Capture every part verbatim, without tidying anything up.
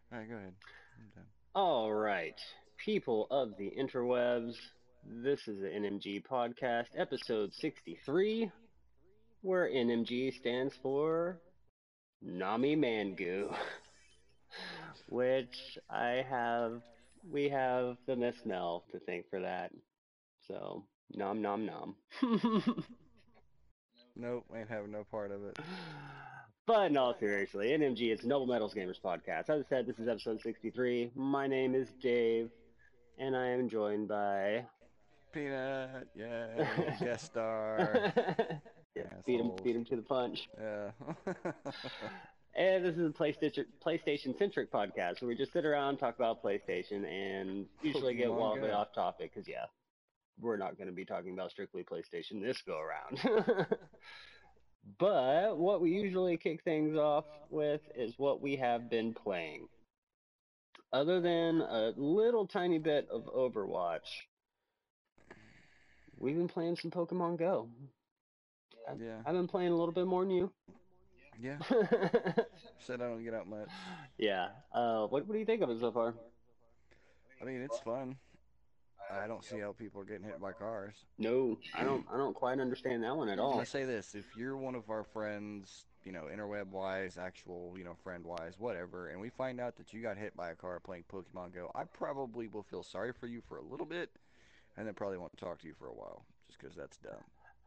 All right, go ahead. I'm done. All right, people of the interwebs, this is the N M G podcast, episode sixty-three, where N M G stands for Nami Mangu, which I have, we have the Miss Mel to thank for that. So, nom nom nom. Nope, ain't having no part of it. But in all seriously, N M G is Noble Metals Gamers Podcast. As I said, this is episode sixty-three. My name is Dave, and I am joined by Peanut, yay, guest star, yeah, beat him, assholes. beat him to the punch. Yeah. And this is a PlayStation PlayStation centric podcast where we just sit around talk about PlayStation and usually get Pokemon wildly Go. off topic because yeah, we're not going to be talking about strictly PlayStation this go around. But what we usually kick things off with is what we have been playing. Other than a little tiny bit of Overwatch, we've been playing some Pokemon Go. I've, Yeah. I've been playing a little bit more than you. Yeah. Said I don't get out much. Yeah. Uh, what what do you think of it so far? I mean, it's fun. I don't see how people are getting hit by cars. No, I don't. I don't quite understand that one at I'm all. gonna say this: if you're one of our friends, you know, interweb wise, actual, you know, friend wise, whatever, and we find out that you got hit by a car playing Pokemon Go, I probably will feel sorry for you for a little bit, and then probably won't talk to you for a while, just because that's dumb.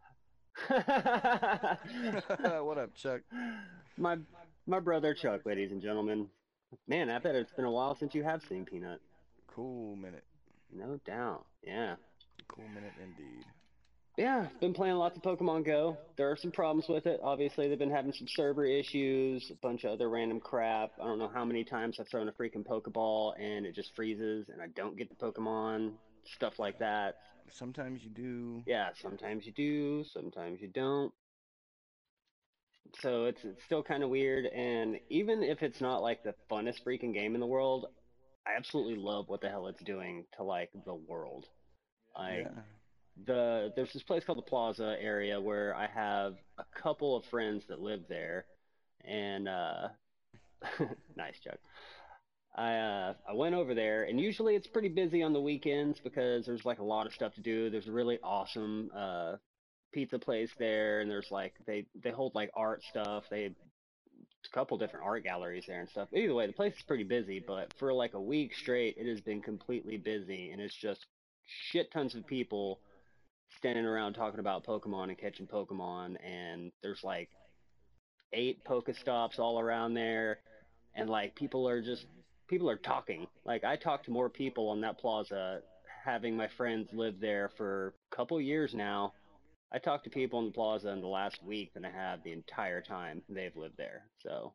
What up, Chuck? my my brother Chuck, ladies and gentlemen. Man, I bet it's been a while since you have seen Peanut. Cool minute. No doubt. Yeah. Cool minute indeed. Yeah, been playing lots of Pokemon Go. There are some problems with it. Obviously, they've been having some server issues, a bunch of other random crap. I don't know how many times I've thrown a freaking Pokeball and it just freezes and I don't get the Pokemon, stuff like that. Sometimes you do. Yeah, sometimes you do, sometimes you don't. So it's it's still kind of weird. And even if it's not like the funnest freaking game in the world, I absolutely love what the hell it's doing to like the world. Like Yeah. the there's this place called the Plaza area where I have a couple of friends that live there, and uh, nice Chuck. I uh, I went over there, and usually it's pretty busy on the weekends because there's like a lot of stuff to do. There's a really awesome uh, pizza place there, and there's like they they hold like art stuff. They a couple different art galleries there and stuff. Either way, the place is pretty busy, but for like a week straight, it has been completely busy, and it's just shit tons of people standing around talking about Pokemon and catching Pokemon, and there's like eight Pokestops all around there, and like people are just people are talking. Like I talked to more people on that plaza, having my friends live there for a couple years now. I talked to people in the plaza in the last week than I have the entire time they've lived there. So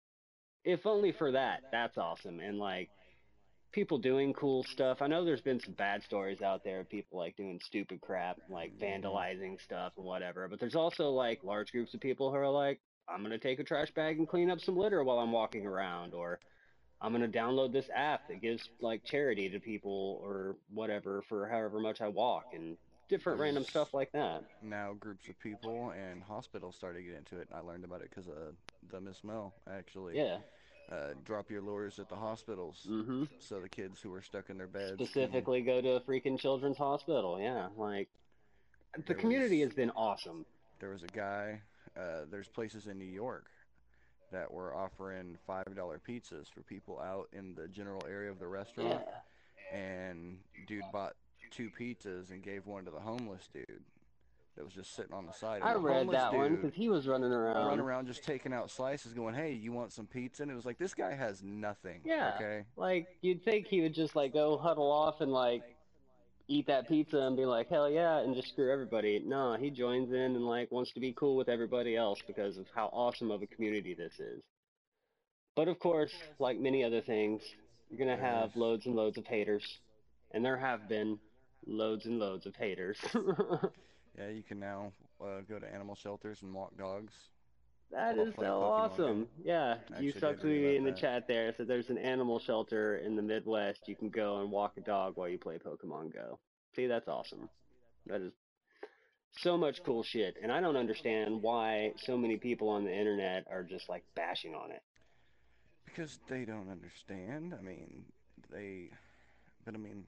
if only for that, that's awesome. And like people doing cool stuff. I know there's been some bad stories out there of people like doing stupid crap, like Hmm. vandalizing stuff and whatever. But there's also like large groups of people who are like, I'm gonna take a trash bag and clean up some litter while I'm walking around, or I'm gonna download this app that gives like charity to people or whatever for however much I walk and different random stuff There's like that. now groups of people and hospitals started to get into it, and I learned about it because of the Miss Mel, actually. Yeah. Uh, drop your lures at the hospitals Mm-hmm. so the kids who are stuck in their beds can. Specifically go to a freaking children's hospital. Yeah. Like the There community was has been awesome. there was a guy. Uh, there's places in New York that were offering five dollar pizzas for people out in the general area of the restaurant, Yeah. and dude bought two pizzas and gave one to the homeless dude that was just sitting on the side, and I the read homeless that one dude because he was running run around. around just taking out slices, going, "Hey, you want some pizza?" And it was like this guy has nothing. Yeah, Okay, like you'd think he would just like go huddle off and like eat that pizza and be like, hell yeah, and just screw everybody. No, he joins in and like wants to be cool with everybody else because of how awesome of a community this is. But of course, like many other things, you're gonna have there's loads and loads of haters, and there have been loads and loads of haters. yeah, you can now uh, go to animal shelters and walk dogs That while is playing so Pokemon Go. awesome. Yeah, I you actually did sucked read me about in the that. chat there. So there's an animal shelter in the Midwest. You can go and walk a dog while you play Pokemon Go. See, that's awesome. That is so much cool shit. And I don't understand why so many people on the internet are just like bashing on it. Because they don't understand. I mean, they, but I mean,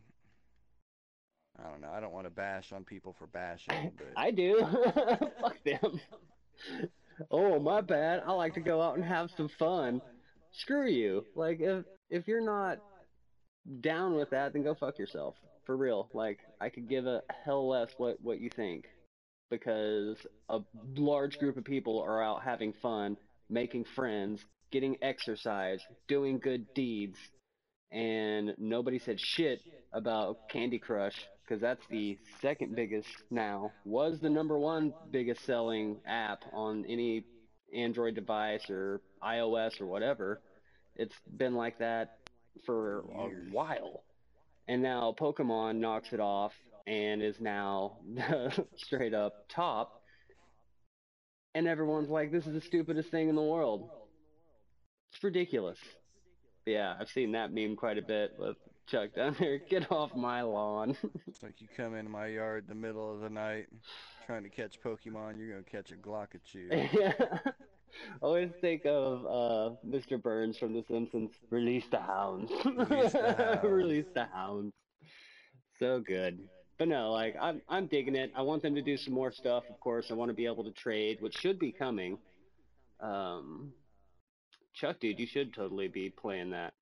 I don't know. I don't want to bash on people for bashing, but I do. Fuck them. Oh, my bad. I like to go out and have some fun. Screw you. Like if if you're not down with that, then go fuck yourself. For real. Like I could give a hell less what what you think because a large group of people are out having fun, making friends, getting exercise, doing good deeds, and nobody said shit about Candy Crush because that's the second biggest now. Was the number one biggest selling app on any Android device or iOS or whatever. It's been like that for for a years. while. And now Pokemon knocks it off and is now straight up top. And everyone's like, this is the stupidest thing in the world. It's ridiculous. Yeah, I've seen that meme quite a bit with Chuck down there. Get off my lawn. It's like you come into my yard in the middle of the night trying to catch Pokemon, you're gonna catch a Glockachu. Yeah. Always think of uh, mister Burns from The Simpsons. Release the hounds. Release the hounds. Release the hounds. So good. But no, like I'm I'm digging it. I want them to do some more stuff, of course. I want to be able to trade, which should be coming. Um, Chuck, dude, you should totally be playing that.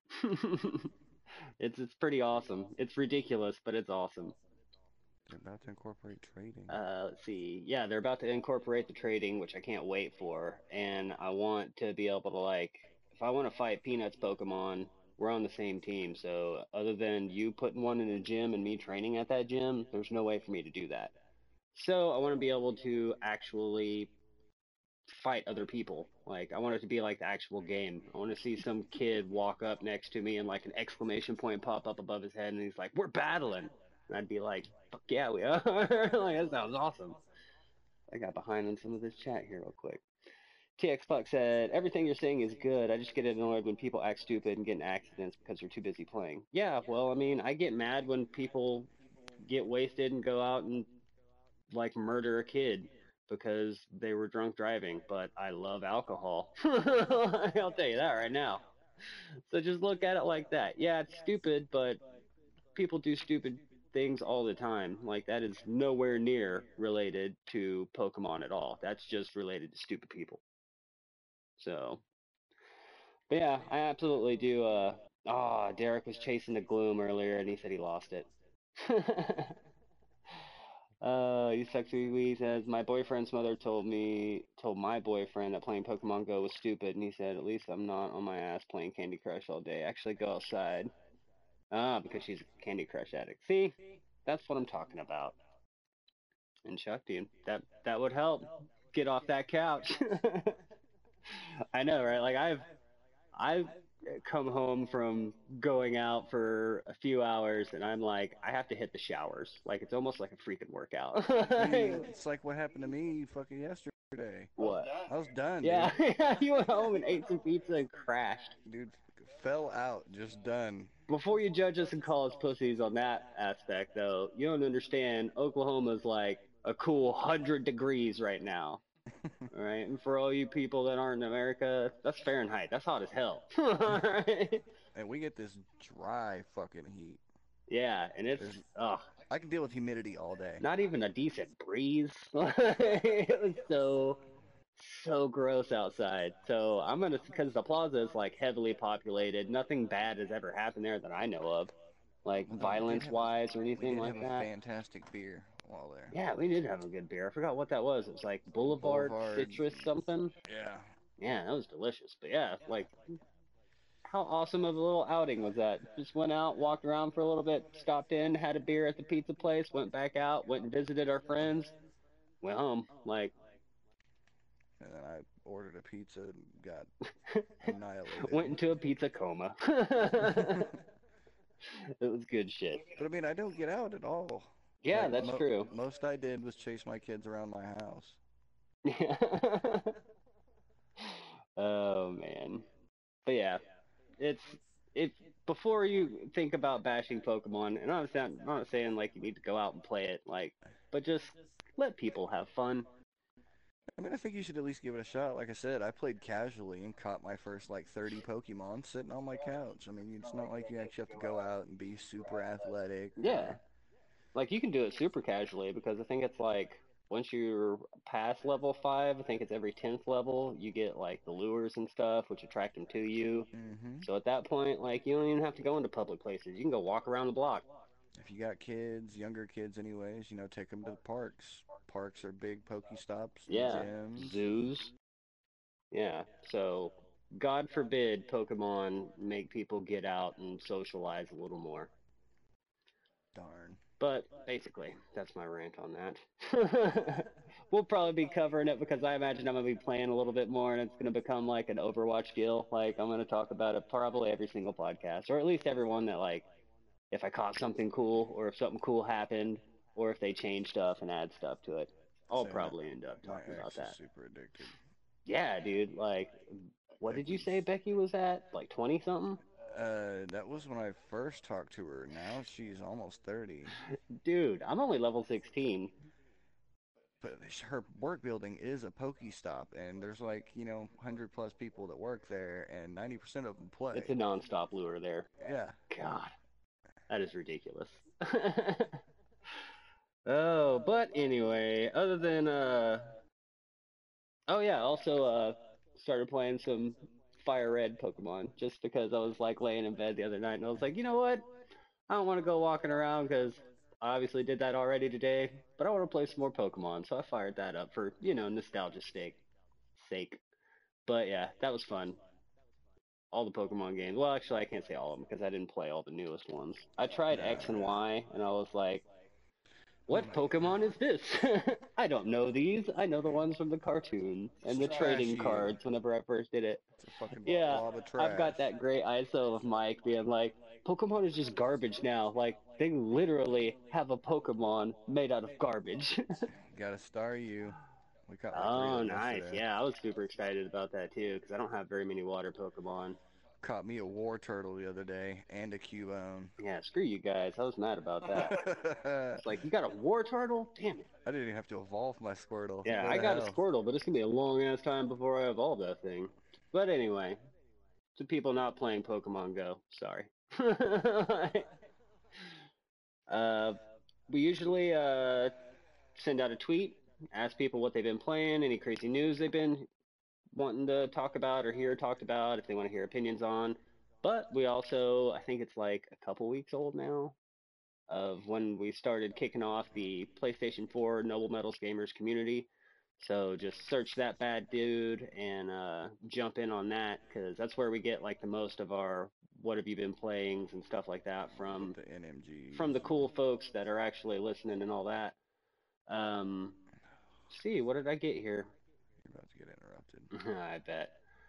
it's it's pretty awesome. It's ridiculous, but it's awesome. They're about to incorporate trading. Uh, let's see. Yeah, they're about to incorporate the trading, which I can't wait for. And I want to be able to like, if I want to fight Peanuts Pokemon, we're on the same team. So other than you putting one in a gym and me training at that gym, there's no way for me to do that. So I want to be able to actually fight other people. Like I want it to be like the actual game. I want to see some kid walk up next to me and like an exclamation point pop up above his head, and he's like, "We're battling," and I'd be like, "Fuck yeah, we are!" Like that sounds awesome. I got behind on some of this chat here real quick. T X Puck said, "Everything you're saying is good. I just get annoyed when people act stupid and get in accidents because they're too busy playing." Yeah, well, I mean, I get mad when people get wasted and go out and like murder a kid because they were drunk driving, but I love alcohol. I'll tell you that right now. So just look at it like that. Yeah, it's stupid, but people do stupid things all the time. Like that is nowhere near related to Pokemon at all. That's just related to stupid people. So, but yeah, I absolutely do. Uh, oh, Derek was chasing the gloom earlier, and he said he lost it. Uh, you sexy wee says my boyfriend's mother told me told my boyfriend that playing Pokemon Go was stupid, and he said at least I'm not on my ass playing Candy Crush all day. Actually, go outside. Ah, because she's a Candy Crush addict. See, that's what I'm talking about. And Chuck, dude, that that would help. Get off that couch. I know, right? Like I've I've come home from going out for a few hours and I'm like, I have to hit the showers. Like it's almost like a freaking workout. Dude, it's like what happened to me fucking yesterday. What? I was done, Yeah, dude. you went home and ate some pizza and crashed. Dude, fell out, just done. Before you judge us and call us pussies on that aspect, though, you don't understand. Oklahoma's like a cool one hundred degrees right now. All right, and for all you people that aren't in America, that's Fahrenheit. That's hot as hell. All right. And we get this dry fucking heat. Yeah, and it's There's, ugh, I can deal with humidity all day. not even a decent breeze. It was so so gross outside. So I'm gonna because the plaza is like heavily populated. Nothing bad has ever happened there that I know of, like Although we did violence have a, wise or we anything did like have a that. fantastic beer while there. Yeah, we did have a good beer. I forgot what that was. It was like Boulevard Boulevard. Citrus something. Yeah. Yeah, that was delicious. But yeah, like how awesome of a little outing was that? Just went out, walked around for a little bit, stopped in, had a beer at the pizza place, went back out, went and visited our friends, went home. Like, And then I ordered a pizza and got annihilated. went into a pizza coma. It was good shit. But I mean, I don't get out at all. Yeah, Like that's mo- true. most I did was chase my kids around my house. Yeah. Oh man. But yeah, it's it before you think about bashing Pokemon, and I'm not, I'm not saying like you need to go out and play it, like, but just let people have fun. I mean, I think you should at least give it a shot. Like I said, I played casually and caught my first like thirty Pokemon sitting on my couch. I mean, it's not like you actually have to go out and be super athletic Yeah, or like you can do it super casually because I think it's like once you're past level five, I think it's every tenth level, you get like the lures and stuff which attract them to you. hmm So at that point, like you don't even have to go into public places. You can go walk around the block. if you got kids, younger kids anyways, you know, take them to the parks. Parks are big Pokestops and Yeah, gyms. zoos. Yeah. So God forbid Pokemon make people get out and socialize a little more. Darn. But basically, that's my rant on that. We'll probably be covering it because I imagine I'm gonna be playing a little bit more, and it's gonna become like an Overwatch deal. Like I'm gonna talk about it probably every single podcast, or at least every one that like if I caught something cool, or if something cool happened, or if they change stuff and add stuff to it. I'll So my, probably end up my talking about ex is that. super addicted. Yeah, dude. Like, what did you Becky's say Becky was at? Like twenty something? Uh, that was when I first talked to her. Now she's almost thirty. Dude, I'm only level sixteen. But her work building is a Pokestop, and there's like, you know, one hundred plus people that work there, and ninety percent of them It's play. a non-stop lure there. Yeah. God, that is ridiculous. Oh, but anyway, other than uh oh yeah, also uh started playing some Fire Red Pokemon just because I was like laying in bed the other night and I was like, you know what? I don't want to go walking around because I obviously did that already today, but I want to play some more Pokemon, so I fired that up for, you know, nostalgia's sake. Sake. But yeah, that was fun. All the Pokemon games. Well, actually, I can't say all of them because I didn't play all the newest ones. I tried X and Nah. Y, and I was like, Oh what my Pokemon is this? I don't know these. I know the ones from the cartoon and the It's trading trashy. cards whenever I first did it. It's a fucking Yeah, blob of I've trash. got that great I S O of Mike being like, Pokemon is just garbage now. Like, they literally have a Pokemon made out of garbage. Got a star you. We caught like three of Oh, them nice. yesterday. Yeah, I was super excited about that too because I don't have very many water Pokemon. Caught me a war turtle the other day and a Cubone. Yeah, screw you guys. I was mad about that. I It's like, you got a war turtle? Damn it. didn't even have to evolve my Squirtle. Yeah, What I the got a hell? Squirtle, but it's gonna be a long ass time before I evolve that thing. But anyway, to people not playing Pokemon Go, sorry. uh, we usually uh send out a tweet, ask people what they've been playing, any crazy news they've been wanting to talk about or hear talked about, if they want to hear opinions on. But we also, I think it's like a couple weeks old now, of when we started kicking off the PlayStation four Noble Metals Gamers community. So just search that bad dude and uh, jump in on that because that's where we get like the most of our what have you been playing and stuff like that Get from the N M from Gs. the cool folks that are actually listening and all that. Um, see, what did I get here? You're about to get interrupted. I bet.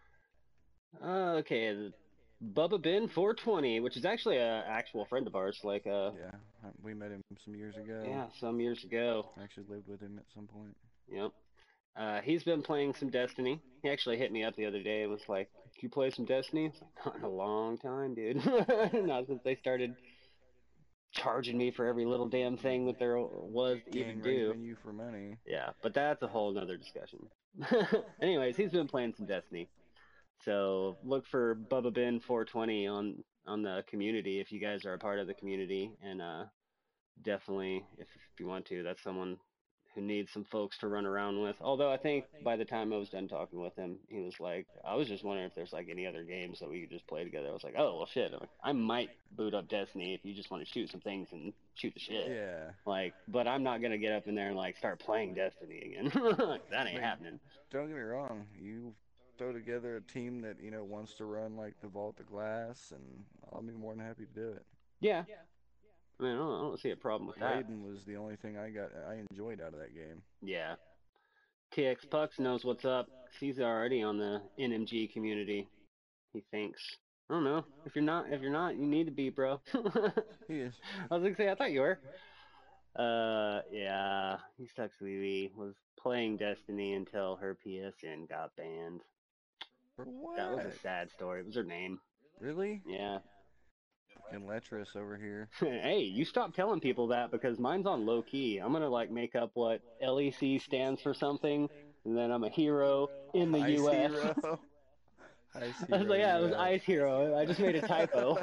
Uh, okay, the Bubba Ben four twenty, which is actually a actual friend of ours. Like, uh, Yeah, we met him some years ago. yeah, some years ago. I actually lived with him at some point. Yep. Uh, he's been playing some Destiny. He actually hit me up the other day and was like, "Did you play some Destiny?" I was like, "Not in a long time, dude. Not since they started charging me for every little damn thing that there was to even Gang do." raping you for money. Yeah, but that's a whole nother discussion. Anyways, he's been playing some Destiny. So look for Bubba Ben four twenty on on the community if you guys are a part of the community, and uh, definitely if, if you want to, that's someone who needs some folks to run around with. Although I think by the time I was done talking with him, he was like, I was just wondering if there's like any other games that we could just play together. I was like, oh well, shit. Like, I might boot up Destiny if you just want to shoot some things and shoot the shit. Yeah. Like, but I'm not gonna get up in there and like start playing Destiny again. That I ain't mean, happening. don't get me wrong. You throw together a team that, you know, wants to run like the Vault of Glass, and I'll be more than happy to do it. Yeah, I mean, I don't, I don't see a problem with that. Raiden was the only thing I got I enjoyed out of that game. Yeah. T X Pucks knows what's up. 'Cause he's already on the N M G community. He thinks. I don't know. If you're not, if you're not, you need to be, bro. He is. I was gonna say, I thought you were. Uh, yeah. He sucks. Lily was playing Destiny until her P S N got banned. For That was a what? sad story. It was her name. Really? Yeah. Fucking Letras over here. Hey, you stop telling people that because mine's on low key. I'm gonna like make up what L E C stands for something and then I'm a hero in the Ice U S Hero. Ice I was Hero like, yeah, it was U S. Ice Hero. I just made a typo.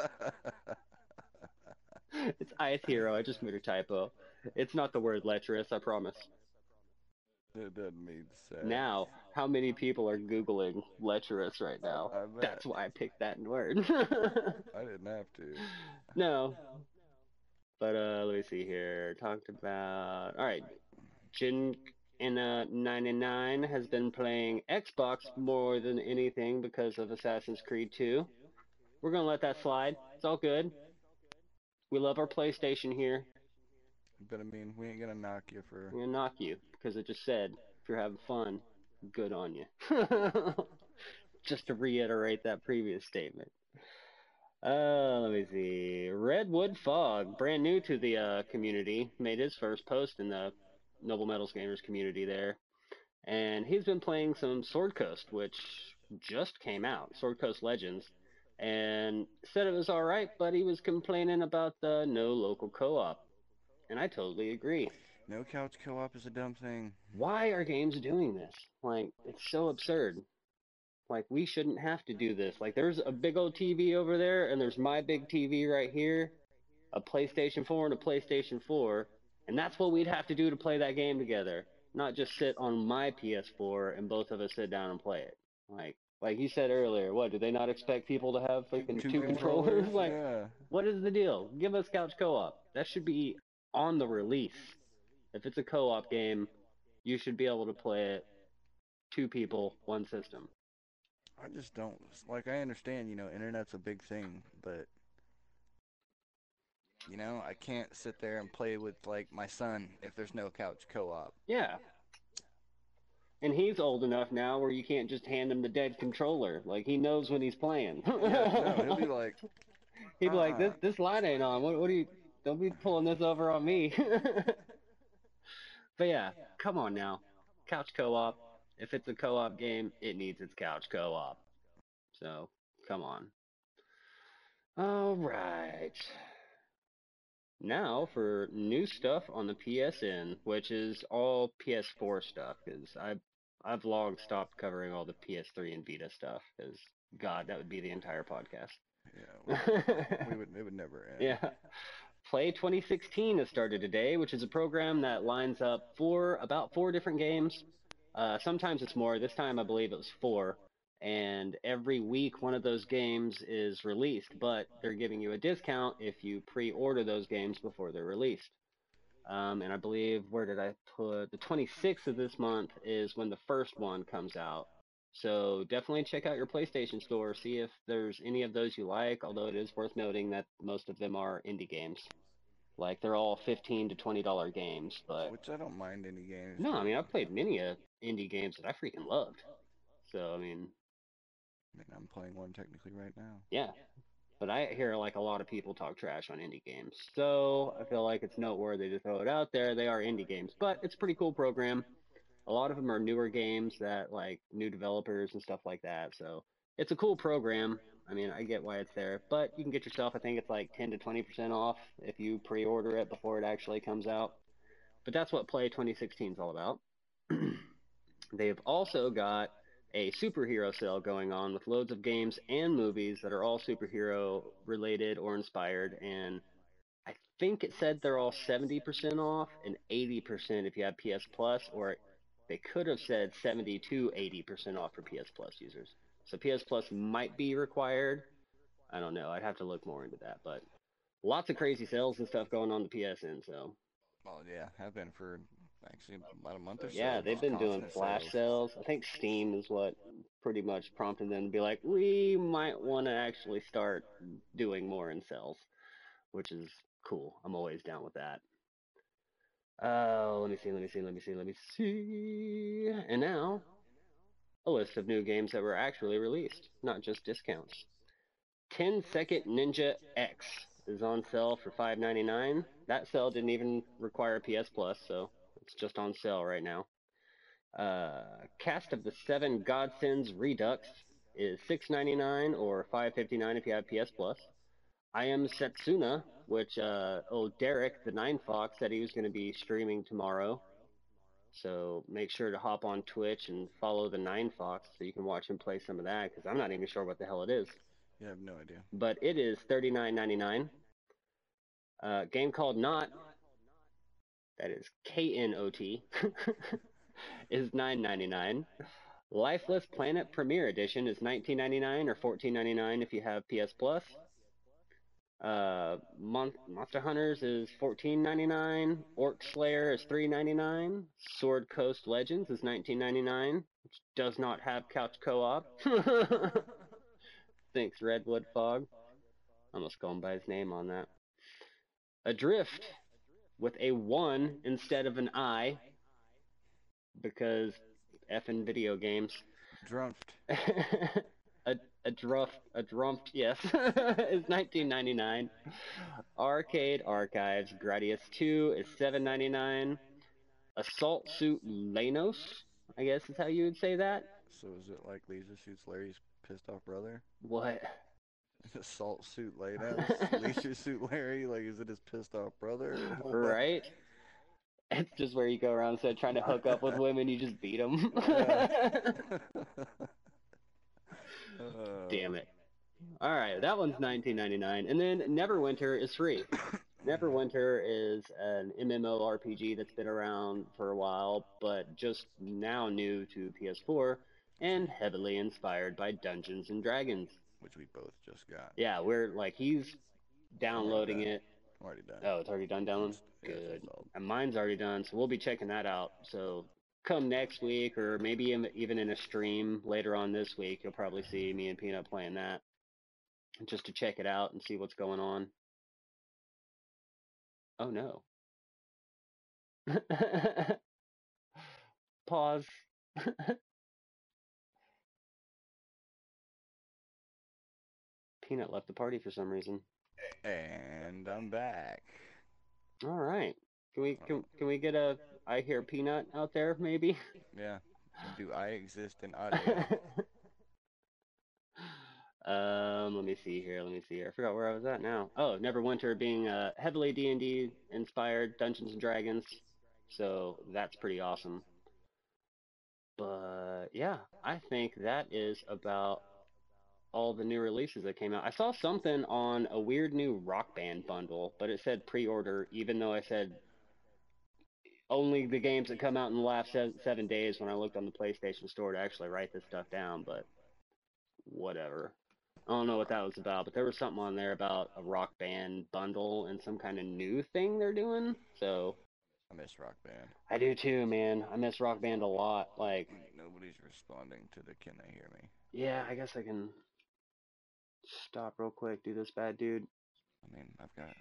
It's Ice Hero. I just made a typo. It's not the word lecherous, I promise. It doesn't make sense. Now, how many people are Googling lecherous right now? I, I bet. That's why I picked that word. I didn't have to. No, but uh, let me see here. Talked about. All right, Jin in uh, ninety-nine has been playing Xbox more than anything because of Assassin's Creed two. We're gonna let that slide. It's all good. We love our PlayStation here. But I mean, we ain't gonna knock you for. I'm gonna knock you because it just said if you're having fun, good on you. Just to reiterate that previous statement. Uh, let me see. Redwood Fog, brand new to the uh, community, made his first post in the Noble Metals Gamers community there. And he's been playing some Sword Coast, which just came out, Sword Coast Legends, and said it was alright, but he was complaining about the no local co-op. And I totally agree. No couch co-op is a dumb thing. Why are games doing this? Like, it's so absurd. Like, we shouldn't have to do this. Like, there's a big old T V over there, and there's my big T V right here, a PlayStation four and a PlayStation four, and that's what we'd have to do to play that game together. Not just sit on my P S four and both of us sit down and play it. Like, like you said earlier, what, do they not expect people to have fucking Two two controllers? controllers? Like, Yeah. what is the deal? Give us couch co-op. That should be on the release. If it's a co-op game, you should be able to play it two people, one system. I just don't like. I understand, you know, internet's a big thing, but you know, I can't sit there and play with like my son if there's no couch co-op. Yeah. And he's old enough now where you can't just hand him the dead controller. Like, he knows when he's playing. Yeah, no, he'll be like, He'd be like, uh-uh. this this light ain't on. What, what are you, don't be pulling this over on me. But yeah, come on now. Couch co-op. If it's a co-op game, it needs its couch co-op. So, come on. All right. Now for new stuff on the P S N, which is all P S four stuff, because I've, I've long stopped covering all the P S three and Vita stuff, because, God, that would be the entire podcast. Yeah, we would. It would never end. Yeah. Play twenty sixteen has started today, which is a program that lines up four, about four different games. Uh, sometimes it's more. This time I believe it was four. And every week one of those games is released, but they're giving you a discount if you pre-order those games before they're released. Um, and I believe, where did I put, the twenty-sixth of this month is when the first one comes out. So definitely check out your PlayStation Store, see if there's any of those you like, although it is worth noting that most of them are indie games. Like, they're all fifteen to twenty dollar games, but Which I don't mind indie games. no, I But, mean, I've played many uh, indie games that I freaking loved. So, I mean, I mean, I'm playing one technically right now. yeah. But I hear like a lot of people talk trash on indie games. So I feel like it's noteworthy to throw it out there. They are indie games, but it's a pretty cool program. A lot of them are newer games that like new developers and stuff like that. So it's a cool program. I mean, I get why it's there, but you can get yourself, I think it's like ten to twenty percent off if you pre-order it before it actually comes out. But that's what Play twenty sixteen is all about. They've also got a superhero sale going on with loads of games and movies that are all superhero related or inspired. And I think it said they're all seventy percent off and eighty percent if you have P S Plus, or they could have said seventy to eighty percent off for P S Plus users. So P S Plus might be required. I don't know. I'd have to look more into that. But lots of crazy sales and stuff going on the P S N. So Well, yeah, have been for actually about a month or so. yeah, they've Just been doing constant flash sales. sales. I think Steam is what pretty much prompted them to be like, we might want to actually start doing more in sales, which is cool. I'm always down with that. Uh, let me see, let me see, let me see, let me see. And now, a list of new games that were actually released, not just discounts. ten Second Ninja X is on sale for five ninety-nine. That sale didn't even require P S Plus, so it's just on sale right now. Uh, Cast of the Seven Godsends Redux is six ninety-nine or five fifty-nine if you have P S Plus. I Am Setsuna, which uh, oh Derek the Nine Fox said he was going to be streaming tomorrow, So make sure to hop on Twitch and follow the Nine Fox so you can watch him play some of that because I'm not even sure what the hell it is. Yeah, I have no idea. But it is thirty-nine ninety-nine. Uh, game called Knot, that is K N O T, is nine ninety-nine. Lifeless Planet Premier Edition is nineteen ninety-nine or fourteen ninety-nine if you have P S Plus. Uh, Mon- Monster Hunters is fourteen ninety-nine. Orc Slayer is three ninety-nine. Sword Coast Legends is nineteen ninety-nine, which does not have couch co-op. Thanks, Redwood Fog. I almost going by his name on that. Adrift with a one instead of an I because effing video games. Drumped. a a druft a drumped yes is nineteen ninety-nine. Arcade Archives Gradius two is seven ninety-nine. Assault Suit Lanos, I guess is how you would say that. So is it like Leisure Suits Larry's pissed off brother? What? Assault Suit Lanos? Leisure Suit Larry? Like, is it his pissed off brother? Or what? Right? It's just where you go around instead of trying to hook up with women, you just beat them. Yeah. Damn it. All right, that one's nineteen ninety-nine, and then Neverwinter is free. Neverwinter is an MMORPG that's been around for a while, but just now new to P S four and heavily inspired by Dungeons and Dragons. Which we both just got. Yeah, we're like he's downloading done. it. I'm already done. Oh, it's already done downloading? Just- yeah, it's Good. installed. And mine's already done, so we'll be checking that out. So come next week, or maybe in- even in a stream later on this week, you'll probably see me and Peanut playing that, just to check it out and see what's going on. Oh no. Pause. Peanut left the party for some reason. And I'm back. All right. Can we can, can we get a I hear Peanut out there maybe? Yeah. Do I exist in audio? um, let me see here. Let me see here. I forgot where I was at now. Oh, Neverwinter being uh, heavily D and D inspired Dungeons and Dragons, so that's pretty awesome. But yeah, I think that is about all the new releases that came out. I saw something on a weird new Rock Band bundle, but it said pre-order, even though I said only the games that come out in the last seven, seven days when I looked on the PlayStation Store to actually write this stuff down, but whatever. I don't know what that was about, but there was something on there about a Rock Band bundle and some kind of new thing they're doing. So I miss Rock Band. I do too, man. I miss Rock Band a lot. Like Nobody's responding to the can they hear me? Yeah, I guess I can stop real quick, do this bad dude. I mean, I've got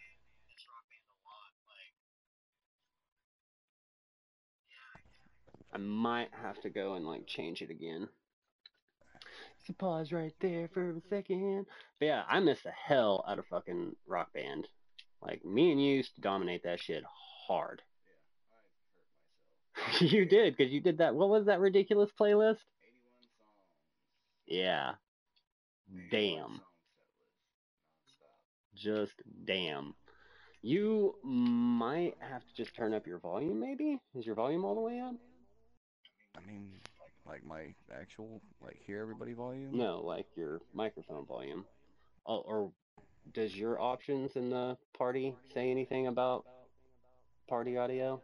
I might have to go and like change it again. So pause right there for a second. But yeah, I miss the hell out of fucking Rock Band. Like me and you used to dominate that shit hard. You did, because you did that. What was that ridiculous playlist? eighty-one songs. Yeah. Damn. Just damn. You might have to just turn up your volume, maybe? Is your volume all the way up? I mean, like my actual, like, hear everybody volume? No, like your microphone volume. Oh, or does your options in the party say anything about party audio?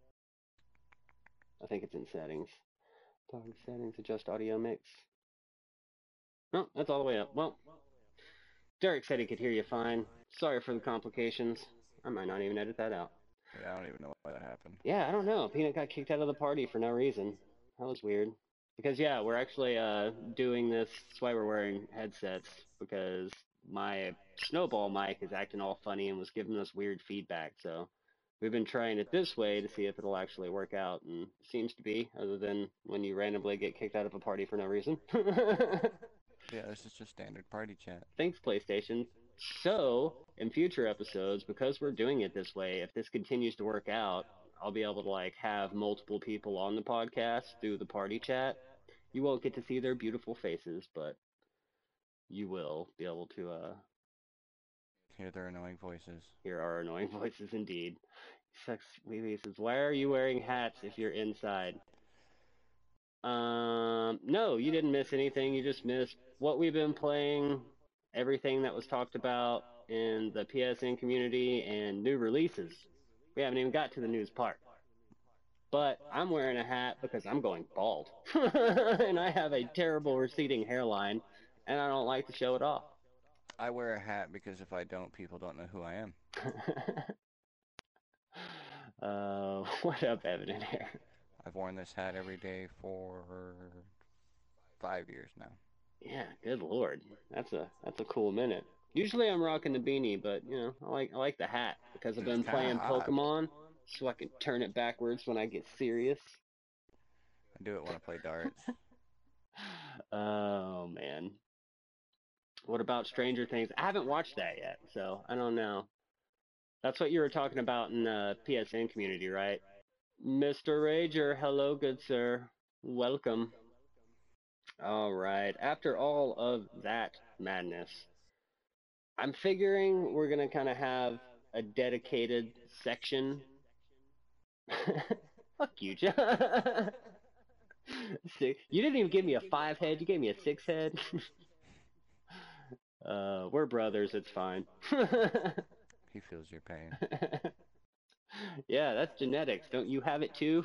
I think it's in settings. Party settings, adjust audio mix. No, that's all the way up. Well, Derek said he could hear you fine. Sorry for the complications. I might not even edit that out. Yeah, I don't even know why that happened. Yeah, I don't know. Peanut got kicked out of the party for no reason. That was weird. Because yeah, we're actually uh, doing this. That's why we're wearing headsets, because my snowball mic is acting all funny and was giving us weird feedback. So we've been trying it this way to see if it'll actually work out, and it seems to be, other than when you randomly get kicked out of a party for no reason. Yeah, this is just standard party chat. Thanks, PlayStation. So, in future episodes, because we're doing it this way, if this continues to work out, I'll be able to like have multiple people on the podcast through the party chat. You won't get to see their beautiful faces, but you will be able to uh, Hear their annoying voices. hear our annoying voices indeed. Sex Lily says, "Why are you wearing hats if you're inside?" Um, no, you didn't miss anything. You just missed what we've been playing, everything that was talked about in the P S N community, and new releases. We haven't even got to the news part. But I'm wearing a hat because I'm going bald. And I have a terrible receding hairline, and I don't like to show it off. I wear a hat because if I don't, people don't know who I am. uh, what up, Evan here? I've worn this hat every day for five years now. Yeah, good lord, that's a that's a cool minute. Usually I'm rocking the beanie, but you know I like I like the hat because I've It's been kind of playing hot. Pokemon, so I can turn it backwards when I get serious. I do it when I play darts. Oh man, what about Stranger Things? I haven't watched that yet, so I don't know. That's what you were talking about in the P S N community, right? mister Rager, hello, good sir. Welcome. All right. After all of that madness, I'm figuring we're going to kind of have a dedicated section. Fuck you, John. You didn't even give me a five head, you gave me a six head. uh, we're brothers, it's fine. He feels your pain. Yeah, that's genetics. Don't you have it too?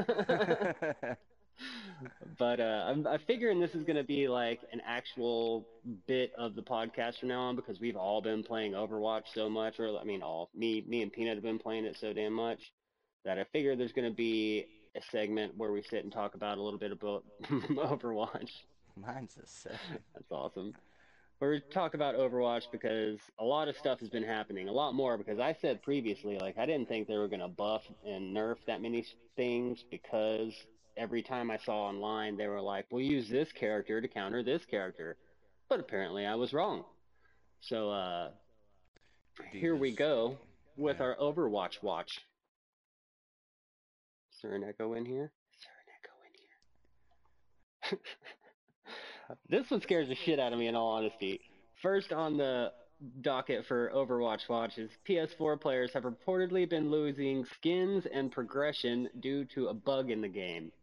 But uh, I'm, I'm figuring this is going to be like an actual bit of the podcast from now on because we've all been playing Overwatch so much, or I mean, all me, me and Peanut have been playing it so damn much that I figure there's going to be a segment where we sit and talk about a little bit about Overwatch. Mine's a seven. That's awesome. We're talk about Overwatch because a lot of stuff has been happening, a lot more because I said previously, like, I didn't think they were going to buff and nerf that many things because every time I saw online, they were like, we'll use this character to counter this character. But apparently I was wrong. So, uh, here we Divas. go with Yeah. our Overwatch watch. Is there an echo in here? Is there an echo in here? This one scares the shit out of me in all honesty. First on the docket for Overwatch Watch is P S four players have reportedly been losing skins and progression due to a bug in the game.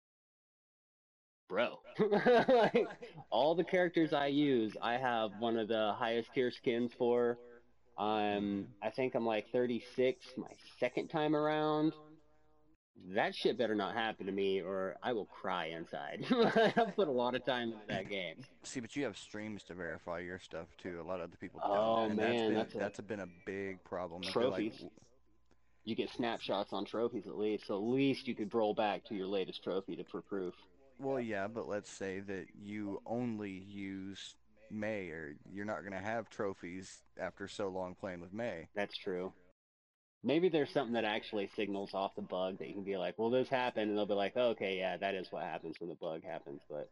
Bro. Like, all the characters I use, I have one of the highest tier skins for. Um, I think I'm like thirty-six my second time around. That shit better not happen to me or I will cry inside. I've put a lot of time into that game. See, but you have streams to verify your stuff too. A lot of other people don't, Oh and that's man, been that's a that's been a big problem. That they're like, trophies. You get snapshots on trophies at least, so at least you could roll back to your latest trophy to for proof. well, yeah, but let's say that you only use May, or you're not gonna have trophies after so long playing with May. That's true. Maybe there's something that actually signals off the bug that you can be like, well, this happened, and they'll be like, oh, okay, yeah, that is what happens when the bug happens, but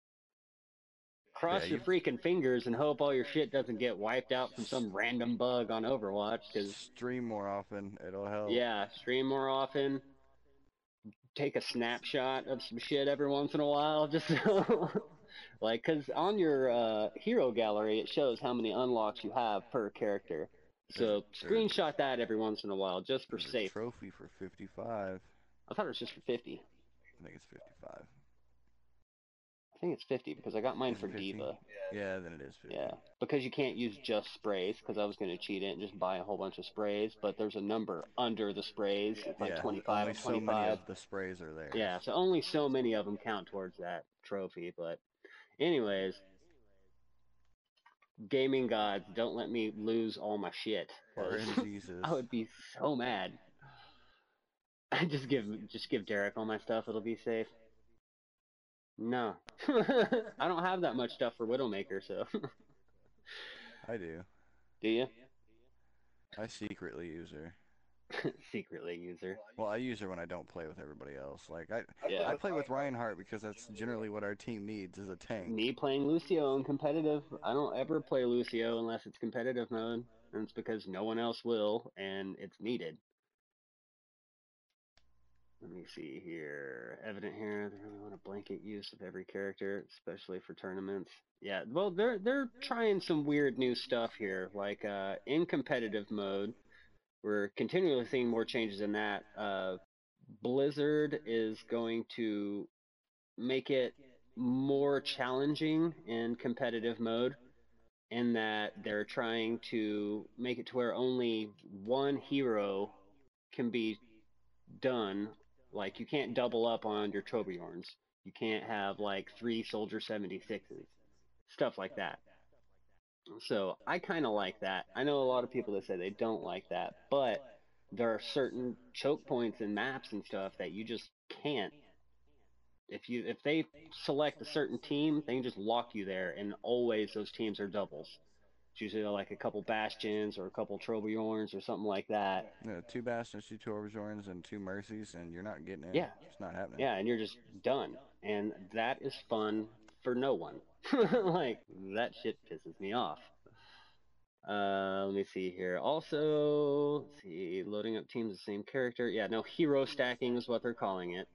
Yeah, cross your you freaking fingers and hope all your shit doesn't get wiped out from some random bug on Overwatch, because, stream more often. It'll help. yeah, stream more often, take a snapshot of some shit every once in a while, just so, like, because on your uh, hero gallery, it shows how many unlocks you have per character. There's a So there's, screenshot that every once in a while, just for there's a safe. trophy for fifty-five. I thought it was just for fifty. I think it's fifty-five. I think it's fifty because I got mine Is for it fifty? Diva. Yeah, then it is fifty. Yeah, because you can't use just sprays because I was going to cheat it and just buy a whole bunch of sprays, but there's a number under the sprays. It's like Yeah, twenty-five only or so many twenty-five. of the sprays are there. Yeah, so only so many of them count towards that trophy. But anyways, gaming gods, don't let me lose all my shit because Jesus. I would be so mad. I just give just give Derek all my stuff. It'll be safe. No, I don't have that much stuff for Widowmaker, so I do. do you? I secretly use her. Secretly user. Well, I use her when I don't play with everybody else. Like I, Yeah. I play with Reinhardt because that's generally what our team needs is a tank. Me playing Lucio in competitive, I don't ever play Lucio unless it's competitive mode, and it's because no one else will, and it's needed. Let me see here. Evident here, they really want a blanket use of every character, especially for tournaments. Yeah, well, they're they're trying some weird new stuff here, like uh, in competitive mode. we're continually seeing more changes in that. Uh, Blizzard is going to make it more challenging in competitive mode in that they're trying to make it to where only one hero can be done. Like you can't double up on your Torbjorns. You can't have like three Soldier seventy-sixes, stuff like that. So I kind of like that. I know a lot of people that say they don't like that, but there are certain choke points and maps and stuff that you just can't. If you if they select a certain team, they can just lock you there, and always those teams are doubles. It's usually like a couple Bastions or a couple Torbjorns or something like that. You know, two Bastions, two Torbjorns, and two Mercies, and you're not getting in. Yeah, It's not happening. yeah, and you're just done, and that is fun for no one. Like that shit pisses me off. Uh, let me see here. Also, let's see, loading up teams the same character. Yeah, no, hero stacking is what they're calling it.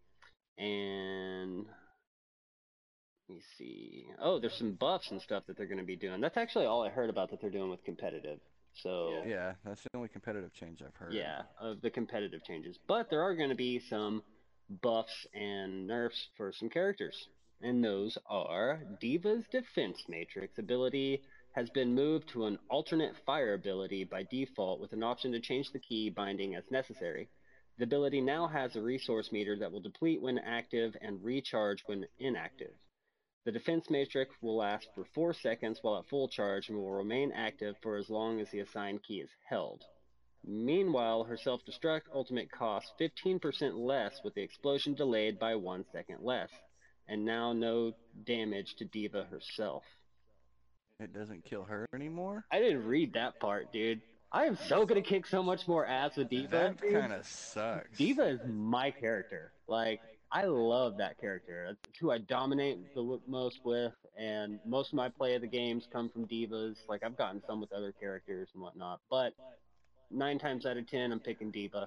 And let me see. Oh, there's some buffs and stuff that they're going to be doing. That's actually all I heard about that they're doing with competitive. So Yeah, that's the only competitive change I've heard. yeah, of the competitive changes. But there are going to be some buffs and nerfs for some characters. And those are D.Va's Defense Matrix ability has been moved to an alternate fire ability by default with an option to change the key binding as necessary. The ability now has a resource meter that will deplete when active and recharge when inactive. The defense matrix will last for four seconds while at full charge and will remain active for as long as the assigned key is held. Meanwhile, her self-destruct ultimate costs fifteen percent less with the explosion delayed by one second less, and now no damage to D.Va herself. It doesn't kill her anymore? I didn't read that part, dude. I am so gonna kick so much more ass with D.Va, That dude. kind of sucks. D.Va is my character. Like, I love that character. It's who I dominate the most with, and most of my play of the games come from D.Vas. Like, I've gotten some with other characters and whatnot, but nine times out of ten, I'm picking D.Va.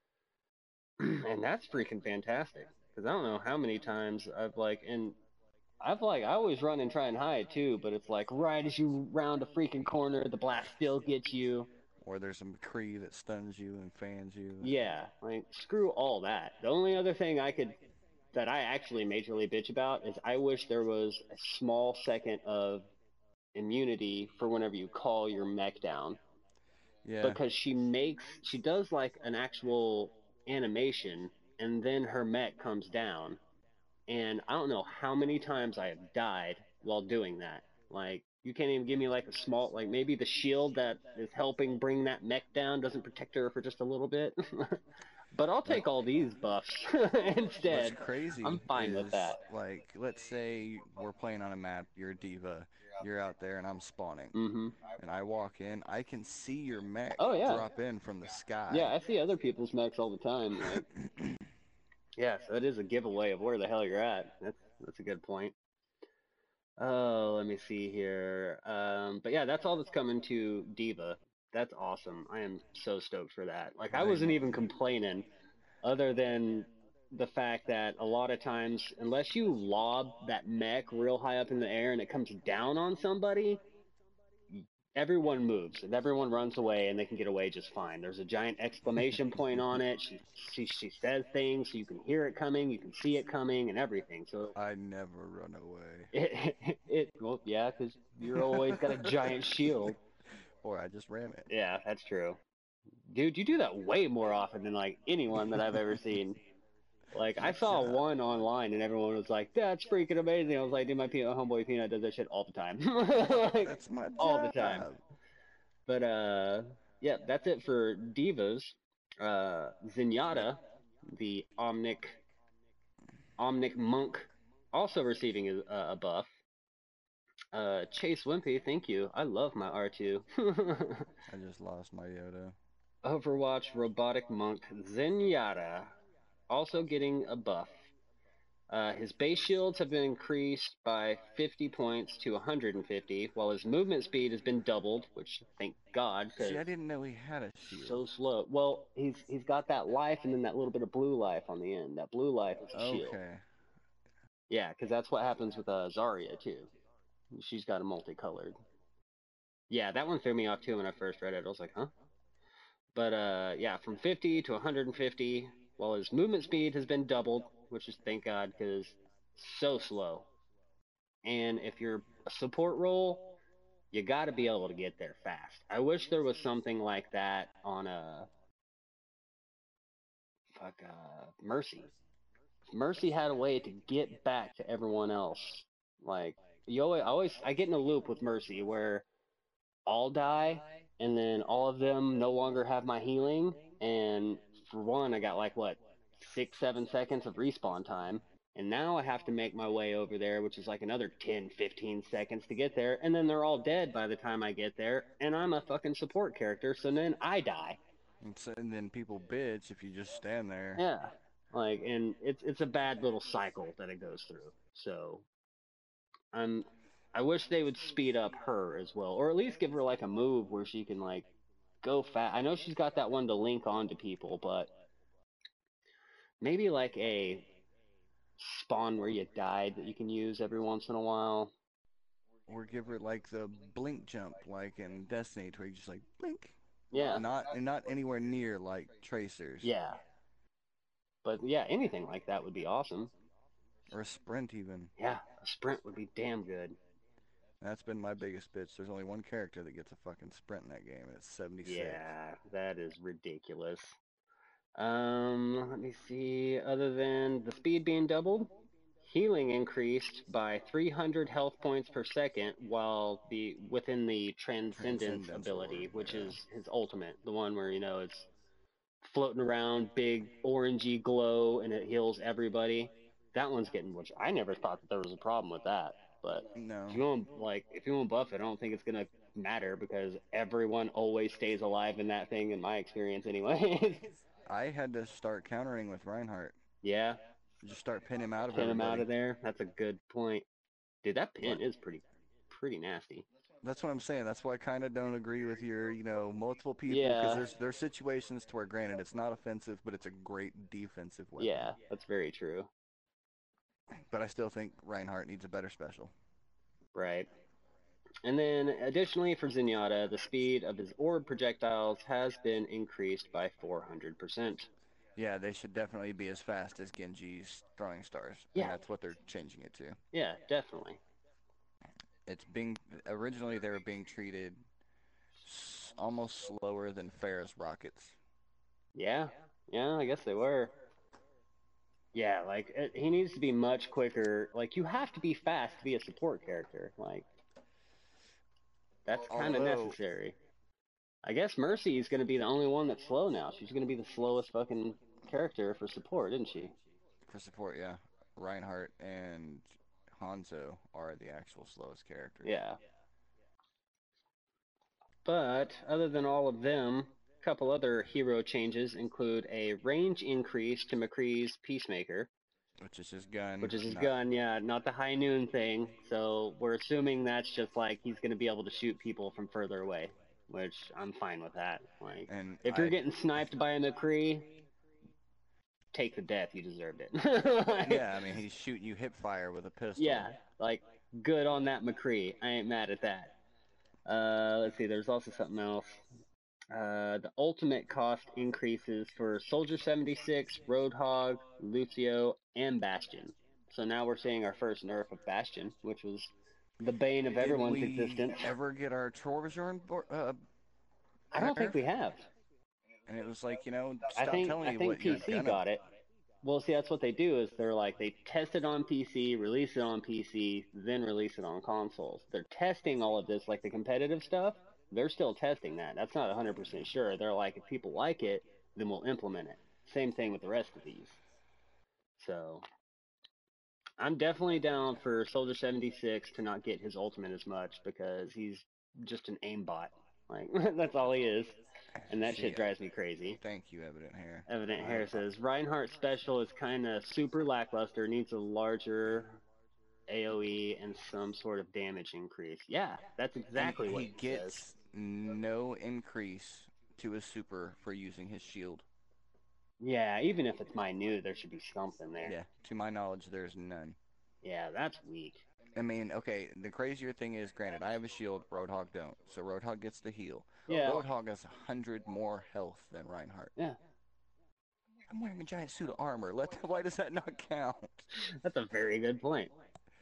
And that's freaking fantastic. Because I don't know how many times I've, like, and I've, like, I always run and try and hide, too, but it's like, right as you round a freaking corner, the blast still gets you. Or there's some McCree that stuns you and fans you. Yeah, like, screw all that. The only other thing I could that I actually majorly bitch about is I wish there was a small second of immunity for whenever you call your mech down. Yeah. Because she makes, she does like an actual animation and then her mech comes down. And I don't know how many times I have died while doing that. Like, you can't even give me like a small, like maybe the shield that is helping bring that mech down doesn't protect her for just a little bit. But I'll take all these buffs instead. What's crazy I'm fine is, with that. like, let's say we're playing on a map, you're a D.Va, you're out there, and I'm spawning. Mm-hmm. And I walk in, I can see your mech Oh, yeah. drop in from the sky. Yeah, I see other people's mechs all the time. Like, yeah, so it is a giveaway of where the hell you're at. That's that's a good point. Oh, let me see here. Um, but yeah, that's all that's coming to D.Va. That's awesome. I am so stoked for that. Like, I wasn't even complaining, other than the fact that a lot of times, unless you lob that mech real high up in the air and it comes down on somebody, everyone moves and everyone runs away and they can get away just fine. There's a giant exclamation point on it. She, she she says things so you can hear it coming, you can see it coming, and everything. So I never run away. It, it, it well, yeah, because you're always got a giant shield. Or I just ram it. Yeah, that's true. Dude, you do that way more often than like anyone that I've ever seen. Like, I saw one online and everyone was like, that's freaking amazing. I was like, dude, my peanut, homeboy Peanut does that shit all the time. Like, that's my job. All the time. But, uh, yeah, that's it for D.Vas. Uh, Zenyatta, the Omnic, Omnic Monk, also receiving a, a buff. Uh, Chase Wimpy, thank you. I love my R two. I just lost my Yoda. Overwatch Robotic Monk Zenyatta, also getting a buff. Uh, his base shields have been increased by fifty points to one hundred fifty, while his movement speed has been doubled, which thank God. See, I didn't know he had a shield. So slow. Well, he's he's got that life and then that little bit of blue life on the end. That blue life is a okay. shield. Yeah, because that's what happens with uh, Zarya too. She's got a multicolored. Yeah, that one threw me off too when I first read it. I was like, huh? But uh, yeah, from fifty to one hundred fifty, while his movement speed has been doubled, which is thank God because so slow. And if you're a support role, you got to be able to get there fast. I wish there was something like that on a fuck uh, Mercy. Mercy had a way to get back to everyone else. Like you always, always, I get in a loop with Mercy where I'll die, and then all of them no longer have my healing. And for one, I got like what six, seven seconds of respawn time. And now I have to make my way over there, which is like another ten, fifteen seconds to get there. And then they're all dead by the time I get there. And I'm a fucking support character, so then I die. And, so, and then people bitch if you just stand there. Yeah. Like, and it's it's a bad little cycle that it goes through. So I'm I wish they would speed up her as well, or at least give her like a move where she can like go fast. I know she's got that one to link on to people, but maybe like a spawn where you died that you can use every once in a while. Or give her like the blink jump, like in Destiny, where you just like blink. Yeah, Not and not anywhere near like tracers yeah. But yeah, anything like that would be awesome. or a sprint even. Yeah, a sprint would be damn good. That's been my biggest bitch. There's only one character that gets a fucking sprint in that game, and it's seventy-six. Yeah, that is ridiculous. Um, let me see. Other than the speed being doubled, healing increased by three hundred health points per second while the within the transcendence Transcendence orb, ability, which yeah. is his ultimate, the one where you know it's floating around, big orangey glow, and it heals everybody. That one's getting, which I never thought that there was a problem with that. But if No. you want like if you want buff it, I don't think it's gonna matter because everyone always stays alive in that thing in my experience anyway. I had to start countering with Reinhardt. Yeah, Just start pinning him out of pin him out everybody. of there. That's a good point. Dude, that Like, pin is pretty pretty nasty. that's what I'm saying. That's why I kind of don't agree with your, you know, multiple people because Yeah, there's there's situations to where, granted, it's not offensive, but it's a great defensive weapon. yeah, that's very true. But I still think Reinhardt needs a better special. Right. And then additionally for Zenyatta, the speed of his orb projectiles has been increased by four hundred percent. Yeah, they should definitely be as fast as Genji's throwing stars, and Yeah, that's what they're changing it to. yeah, definitely. It's being originally they were being treated s- almost slower than Farah's rockets. Yeah, yeah, I guess they were. Yeah, like it, he needs to be much quicker. Like you have to be fast to be a support character. Like that's kind of Although, necessary. I guess Mercy is going to be the only one that's slow now. She's going to be the slowest fucking character for support, isn't she? for support, yeah, Reinhardt and Hanzo are the actual slowest characters. Yeah. But other than all of them, a couple other hero changes include a range increase to McCree's Peacemaker, Which is his gun, which is his not gun, yeah, not the high noon thing. So we're assuming that's just like he's going to be able to shoot people from further away, which I'm fine with that. Like, and if you're I getting sniped by a McCree, take the death. You deserved it. Like, yeah, I mean he's shooting you hip fire with a pistol. yeah, like, good on that McCree. I ain't mad at that. Uh, let's see, there's also something else. Uh, the ultimate cost increases for Soldier seventy-six, Roadhog, Lucio, and Bastion. So now we're seeing our first nerf of Bastion, which was the bane of Did everyone's we existence. ever get our Torbjorn uh, I don't think nerf? we have. And it was like, you know, I stop think telling I me think what you're P C gonna. got it. Well, see, that's what they do is they're like they test it on P C, release it on P C, then release it on consoles. They're testing all of this, like the competitive stuff. They're still testing that. That's not one hundred percent sure. They're like, if people like it, then we'll implement it. Same thing with the rest of these. So I'm definitely down for Soldier seventy-six to not get his ultimate as much because he's just an aimbot. Like that's all he is, and that See, shit drives me crazy. thank you, Evident Hair. Evident I, Hair says Reinhardt special is kind of super lackluster. Needs a larger A O E and some sort of damage increase. Yeah, that's and exactly what he he says. gets no increase to his super for using his shield. Yeah, even if it's minute, there should be something there. Yeah, to my knowledge, there's none. Yeah, that's weak. I mean, okay, the crazier thing is, granted, I have a shield, Roadhog don't. So Roadhog gets the heal. Yeah, Roadhog has one hundred more health than Reinhardt. yeah. I'm wearing a giant suit of armor. Let why does that not count? That's a very good point.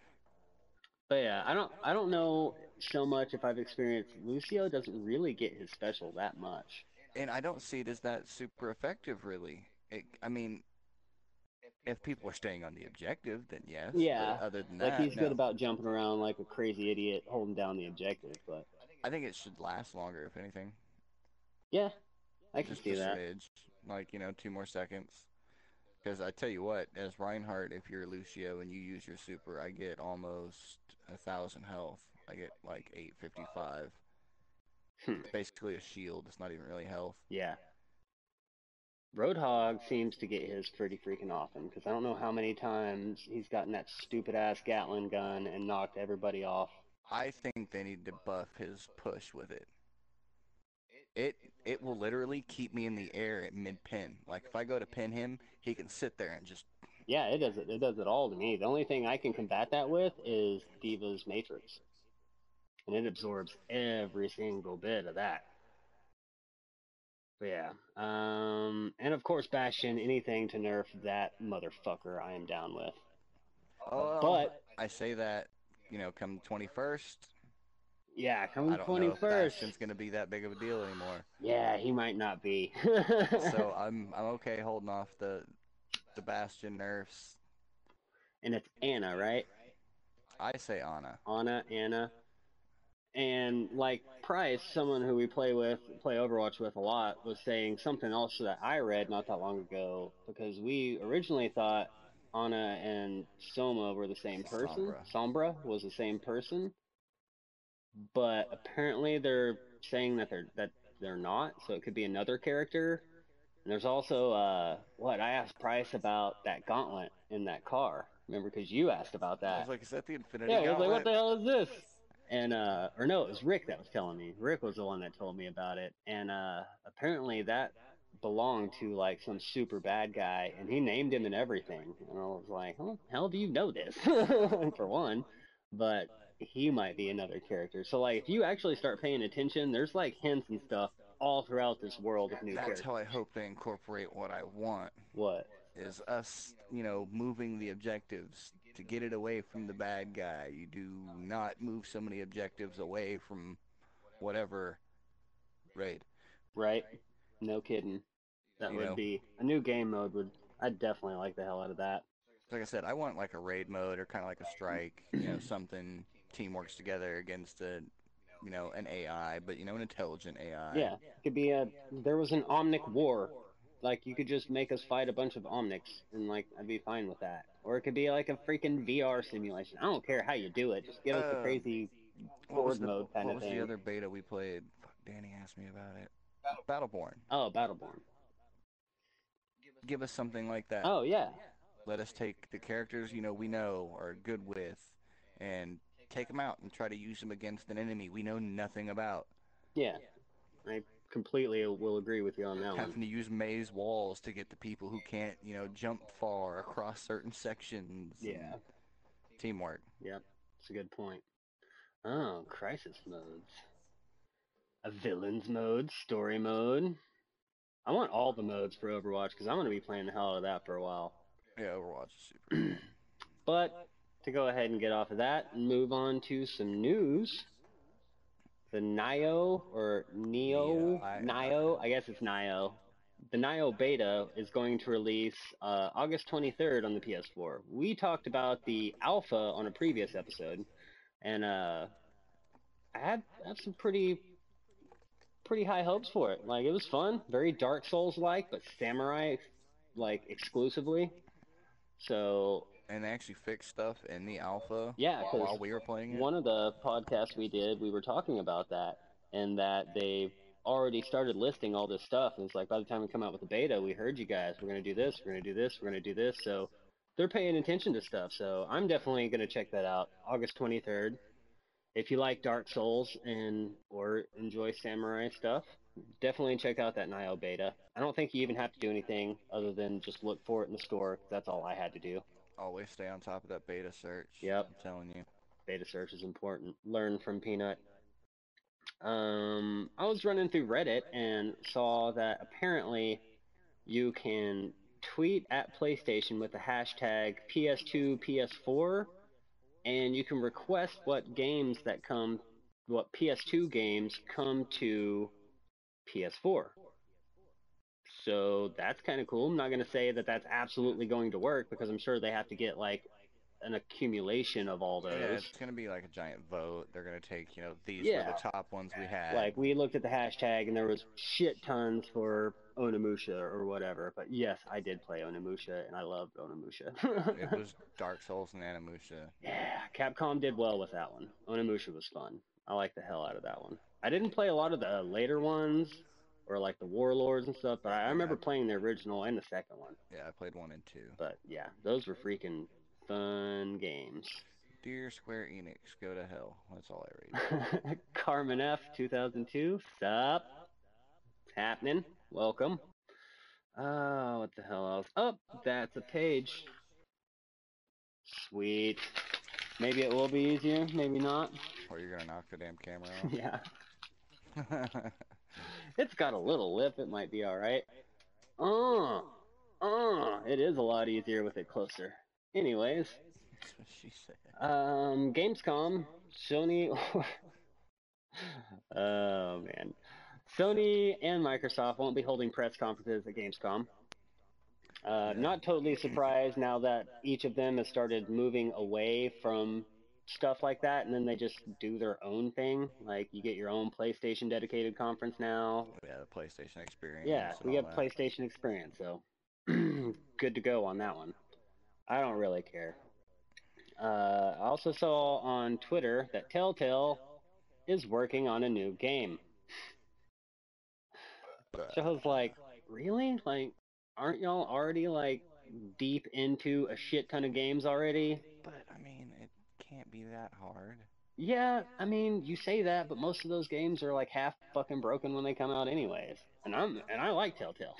But yeah, I don't I don't know so much if I've experienced Lucio doesn't really get his special that much. And I don't see it as that super effective, really. It, I mean, if people are staying on the objective, then yes. Yeah, But other than like that, he's good no. about jumping around like a crazy idiot holding down the objective, but I think it should last longer, if anything. yeah, I can Just a see that. smidge, like you know, two more seconds. Because I tell you what, as Reinhardt, if you're Lucio and you use your super, I get almost a thousand health. I get like eight fifty-five. Hmm. It's basically a shield. It's not even really health. Yeah. Roadhog seems to get his pretty freaking often because I don't know how many times he's gotten that stupid ass Gatling gun and knocked everybody off. I think they need to buff his push with it. It it will literally keep me in the air at mid pin. Like if I go to pin him, he can sit there and just Yeah, it does it. It does it all to me. The only thing I can combat that with is Diva's Matrix, and it absorbs every single bit of that. But yeah, um, and of course Bastion. Anything to nerf that motherfucker, I am down with. oh, But I say that, you know, come twenty-first, yeah, I coming don't know if twenty-first. Bastion's gonna be that big of a deal anymore. Yeah, he might not be. So I'm I'm okay holding off the the Bastion nerfs. And it's Anna, right? I say Ana. Anna, Anna. And like Price, someone who we play with, play Overwatch with a lot, was saying something else that I read not that long ago because we originally thought Anna and Soma were the same person. Sombra. Sombra was the same person, but apparently they're saying that they're that they're not, so it could be another character. And there's also uh what I asked Price about that gauntlet in that car. Remember, because you asked about I that. was like, is that the Infinity Yeah, he was like, "What Gauntlet? the hell is this?" And uh, or no, it was Rick that was telling me. Rick was the one that told me about it, and uh, apparently that belonged to like some super bad guy, and he named him and everything. And I was like, "How the hell do you know this?" For one, but he might be another character. So like, if you actually start paying attention, there's like hints and stuff all throughout this world of new That's characters. how I hope they incorporate what I want. What? Is us, you know, moving the objectives to get it away from the bad guy. You do not move so many objectives away from whatever raid. Right? No kidding. That You would know, be a new game mode. Would I'd definitely like the hell out of that. like I said, I want like a raid mode or kind of like a strike. You know, something team works together against a, you know, an A I, but you know, an intelligent A I. Yeah, it could be a. There was an Omnic war. Like you could just make us fight a bunch of Omnics, and like I'd be fine with that. Or it could be like a freaking V R simulation. I don't care how you do it. Just give us the Uh, crazy what was horde the mode kind what of was the thing. other beta we played? Fuck, Danny asked me about it. Battleborn. Oh, Battleborn. Give us something like that. Oh yeah, Let us take the characters, you know, we know are good with, and take them out and try to use them against an enemy we know nothing about. yeah. I completely will agree with you on that one. Having to use maze walls to get the people who can't, you know, jump far across certain sections. Yeah. And teamwork. Yep. It's a good point. Oh, crisis modes. A villains mode, story mode. I want all the modes for Overwatch because I'm going to be playing the hell out of that for a while. Yeah, Overwatch is super cool. But to go ahead and get off of that and move on to some news, the Nio or Neo Yeah, I, Nio, I guess it's Nio. The Nio beta is going to release uh, August twenty-third on the P S four. We talked about the alpha on a previous episode, and uh, I had, I have some pretty pretty high hopes for it. Like it was fun, very Dark Souls like, but samurai like exclusively. So and they actually fixed stuff in the alpha yeah, because while we were playing it. one of the podcasts we did, we were talking about that, and that they've already started listing all this stuff. And it's like by the time we come out with the beta, we heard you guys. We're gonna do this. We're gonna do this. We're gonna do this. So they're paying attention to stuff. So I'm definitely gonna check that out. August twenty-third. If you like Dark Souls and or enjoy samurai stuff, definitely check out that Nio beta. I don't think you even have to do anything other than just look for it in the store. That's all I had to do. Always stay on top of that beta search. Yep. I'm telling you. Beta search is important. Learn from Peanut. Um, I was running through Reddit and saw that apparently you can tweet at PlayStation with the hashtag P S two, P S four, and you can request what games that come, what P S two games come to P S four. So that's kind of cool. I'm not going to say that that's absolutely going to work because I'm sure they have to get like an accumulation of all Yeah, those. it's gonna be like a giant vote. They're gonna take, you know, these were the Yeah, top ones we had. like we looked at the hashtag and there was shit tons for Onimusha or whatever. But yes, I did play Onimusha and I loved It Onimusha. was Dark Souls and Animusha. Yeah, Capcom did well with that one. Onimusha was fun. I liked the hell out of that one. I didn't play a lot of the later ones or like the Warlords and stuff, but I, I Yeah, remember playing the original and the second one. yeah, I played one and two. But yeah, those were freaking fun games. Dear Square Enix, go to hell. That's all I read. Carmen F two thousand two, sup? It's happening. Welcome. Oh, what the hell else? Oh, that's a page. Sweet. Maybe it will be easier, maybe not. Or you're gonna knock the damn camera Yeah. off. It's got a little lip, it might be alright. Uh, uh, it is a lot easier with it closer. Anyways, That's what she said. um, Gamescom, Sony. Oh man, Sony and Microsoft won't be holding press conferences at Gamescom. Uh, Yeah. not totally surprised now that each of them has started moving away from stuff like that, and then they just do their own thing. Like you get your own PlayStation dedicated conference now. Yeah, the PlayStation Experience. Yeah, and we all have that. PlayStation Experience, so good to go on that one. I don't really care. Uh, I also saw on Twitter that Telltale is working on a new game. So I was like, really? Like, aren't y'all already like deep into a shit ton of games already? But I mean, it can't be that hard. Yeah, I mean, you say that, but most of those games are like half fucking broken when they come out anyways. And I'm and I like Telltale.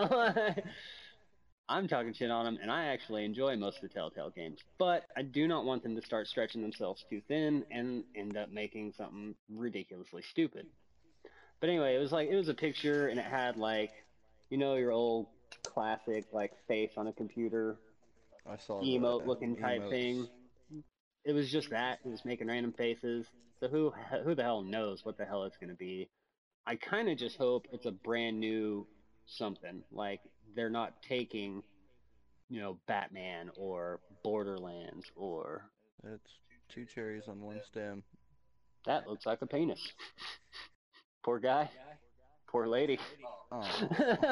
I'm talking shit on them, and I actually enjoy most of the Telltale games. But I do not want them to start stretching themselves too thin and end up making something ridiculously stupid. But anyway, it was like it was a picture, and it had like, you know, your old classic like face on a computer, I saw emote the looking type emotes. thing. It was just that. It was making random faces. So who who the hell knows what the hell it's gonna be? I kind of just hope it's a brand new something. Like they're not taking, you know, Batman or Borderlands or It's two cherries on one stem. that looks like a penis. Poor guy. Poor lady. Oh.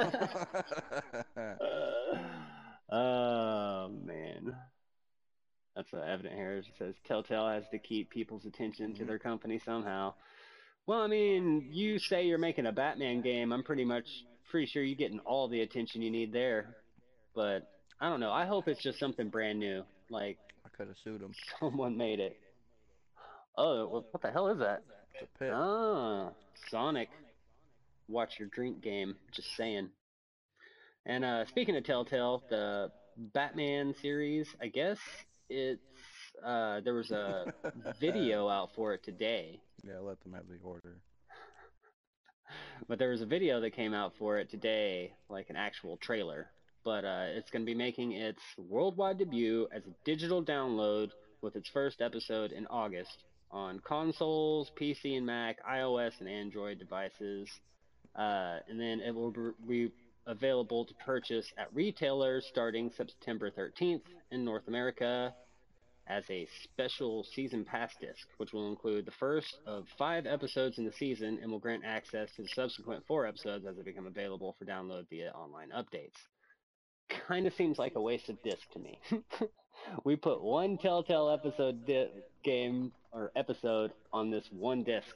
Oh man. That's uh, evident here. It says Telltale has to keep people's attention to their company somehow. Well, I mean, you say you're making a Batman game. I'm pretty much pretty sure you're getting all the attention you need there. But I don't know. I hope it's just something brand new. Like I could have sued him. someone made it. Oh, what the hell is that? It's a pit. Ah, Sonic. Watch your drink game. Just saying. And uh, speaking of Telltale, the Batman series, I guess it's uh, there was a video out for it today. Yeah, let them have the order. But there was a video that came out for it today, like an actual trailer. But uh, it's going to be making its worldwide debut as a digital download with its first episode in August on consoles, P C and Mac, iOS and Android devices. Uh, and then it will be available to purchase at retailers starting September thirteenth in North America as a special season pass disc, which will include the first of five episodes in the season and will grant access to the subsequent four episodes as they become available for download via online updates. Kind of seems like a waste of disc to me. We put one Telltale episode di- game or episode on this one disc.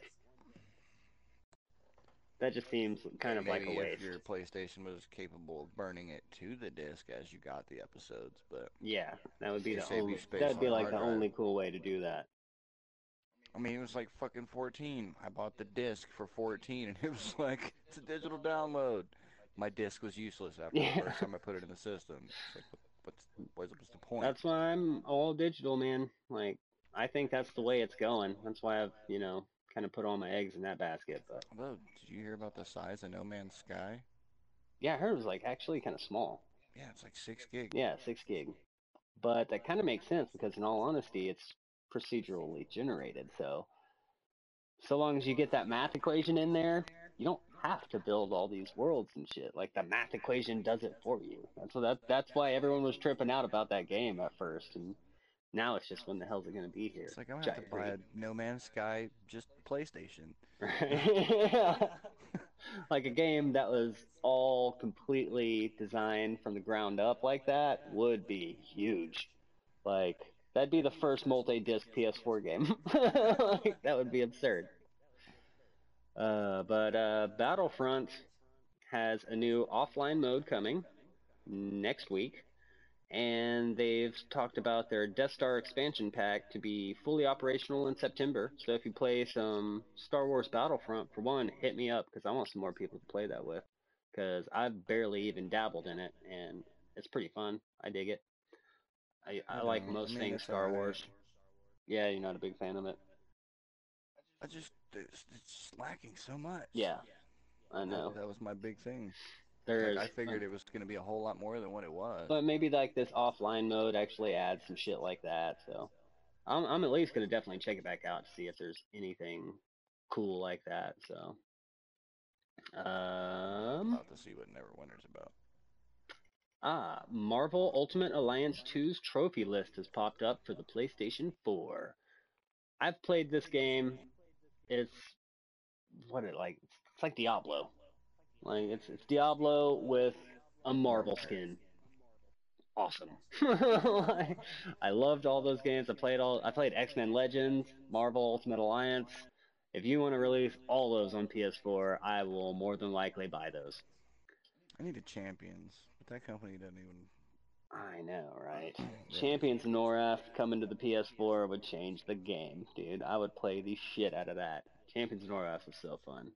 That just seems kind of Maybe like a waste. if your PlayStation was capable of burning it to the disc as you got the episodes, but Yeah, that would be to the save you only. space That'd on be your like hard the drive. only cool way to do that. I mean, it was like fucking fourteen. I bought the disc for fourteen, and it was like, it's a digital download. My disc was useless after Yeah. the first time I put it in the system. It's like, what, what's, what's the point? That's why I'm all digital, man. Like, I think that's the way it's going. That's why I've, you know, kind of put all my eggs in that basket. But Although, did you hear about the size of No Man's Sky? yeah, I heard it was like actually kind of small. Yeah, it's like six gig. Yeah, six gig. But that kind of makes sense because, in all honesty, it's procedurally generated. So, so long as you get that math equation in there, you don't have to build all these worlds and shit. Like the math equation does it for you. That's what that. That's why everyone was tripping out about that game at first, and now it's just when the hell's it gonna be here? It's like I'm gonna Which have I to buy agree. a No Man's Sky just PlayStation. Right? Like a game that was all completely designed from the ground up like that would be huge. Like that'd be the first multi-disc P S four game. Like that would be absurd. Uh, but uh, Battlefront has a new offline mode coming next week, and they've talked about their Death Star expansion pack to be fully operational in September. So if you play some Star Wars Battlefront, for one, hit me up because I want some more people to play that with. Because I've barely even dabbled in it, and it's pretty fun. I dig it. I, I I like don't. I most mean, things it's Star alright. Wars. Yeah, you're not a big fan of it. I just it's, it's lacking so much. Yeah, I That know. that was my big thing. Like There's, I figured it was gonna be a whole lot more than what it was. but maybe like this offline mode actually adds some shit like that. So I'm I'm at least gonna definitely check it back out to see if there's anything cool like that. So I'm um about to see what Neverwinter's about. ah Marvel Ultimate Alliance two's trophy list has popped up for the PlayStation four. I've played this game. It's what it like it's like Diablo. Like it's it's Diablo with a Marvel skin. Awesome. I loved all those games. I played all. I played X Men Legends, Marvel Ultimate Alliance. If you want to release all those on P S four, I will more than likely buy those. I need a Champions, but that company doesn't even I know, right? really. Champions Noraf coming to the P S four would change the game, dude. I would play the shit out of that. Champions Noraf is so fun.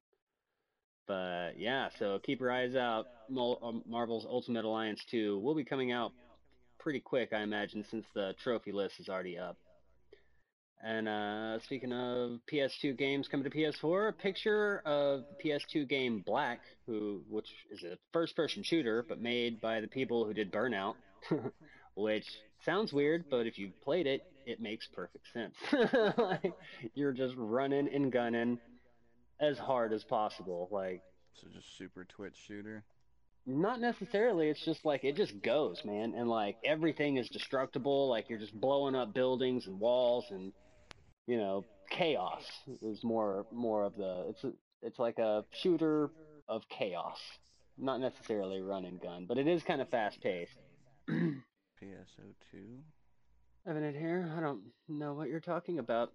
But yeah, so keep your eyes out. Marvel's Ultimate Alliance two will be coming out pretty quick, I imagine, since the trophy list is already up. And uh, speaking of P S two games coming to P S four, a picture of the P S two game Black, who which is a first-person shooter, but made by the people who did Burnout, which sounds weird, but if you've played it, it makes perfect sense. Like, you're just running and gunning as hard as possible. Like, So just super Twitch shooter. not necessarily. It's just like it just goes, man, and like everything is destructible. Like you're just blowing up buildings and walls and you know, chaos is more more of the it's a, it's like a shooter of chaos, not necessarily run and gun, but it is kind of fast paced. P S O two. Having it here, I don't know what you're talking about.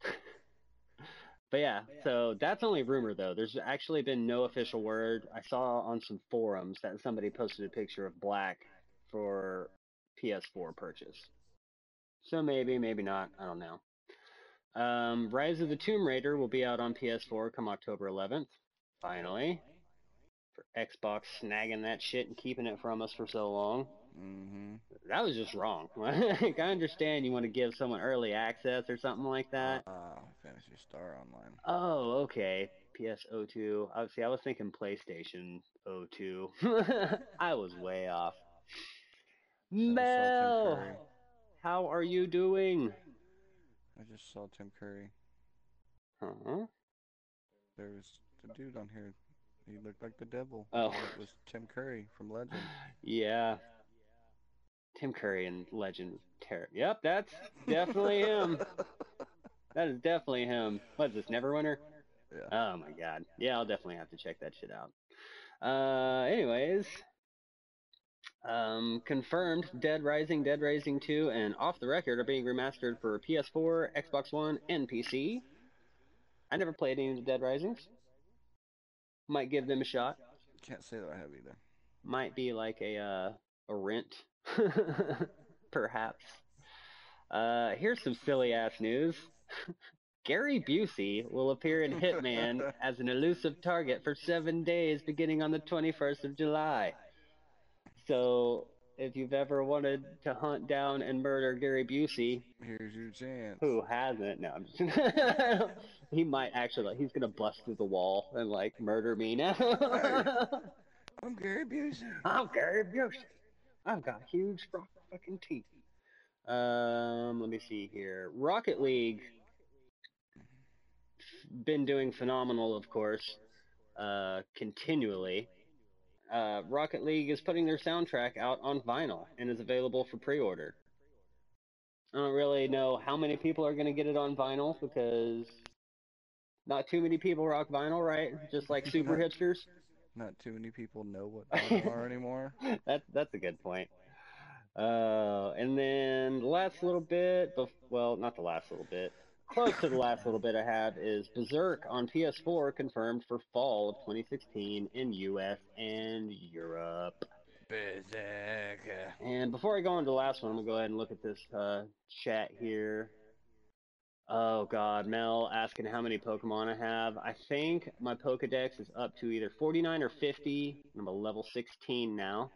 But yeah, so that's only rumor though. There's actually been no official word. I saw on some forums that somebody posted a picture of Black for P S four purchase. So maybe, maybe not. I don't know. Um, Rise of the Tomb Raider will be out on P S four come October eleventh. Finally. For Xbox snagging that shit and keeping it from us for so long. Mm-hmm. That was just wrong. Like, I understand you want to give someone early access or something like that. Ah, Fantasy Star Online. Oh, okay. P S O two. Obviously, I was thinking PlayStation O two. I was way off. I just saw Tim Mel, Curry. how are you doing? I just saw Tim Curry. Huh? There was the dude on here. He looked like the devil. Oh, And it was Tim Curry from Legend. yeah. Tim Curry and Legend was terrible. Yep, that's definitely him. That is definitely him. What is this, Neverwinter? Yeah. Oh my god. Yeah, I'll definitely have to check that shit out. Uh, anyways, um, confirmed Dead Rising, Dead Rising two, and Off the Record are being remastered for P S four, Xbox One, and P C. I never played any of the Dead Risings. Might give them a shot. Can't say that I have either. Might be like a uh, a rent, perhaps. Uh, here's some silly ass news. Gary Busey will appear in Hitman as an elusive target for seven days beginning on the twenty-first of July. So if you've ever wanted to hunt down and murder Gary Busey, Here's your chance. who hasn't? No, I'm just he might actually like he's gonna bust through the wall and like murder me now. Hey, I'm Gary Busey. I'm Gary Busey. I've got huge fucking teeth. Um, let me see here. Rocket League been doing phenomenal, of course, uh, continually. Uh, Rocket League is putting their soundtrack out on vinyl and is available for pre-order. I don't really know how many people are going to get it on vinyl because not too many people rock vinyl, right? Just like super not, hipsters. not too many people know what vinyl are anymore. That's that's a good point. Uh, and then the last little bit, bef- well, not the last little bit, close to the last little bit I have is Berserk on P S four confirmed for fall of twenty sixteen in U S and Europe. Berserk. And before I go into the last one, I'm gonna go ahead and look at this uh, chat here. Oh God, Mel asking how many Pokemon I have. I think my Pokedex is up to either forty-nine or fifty. I'm a level sixteen now.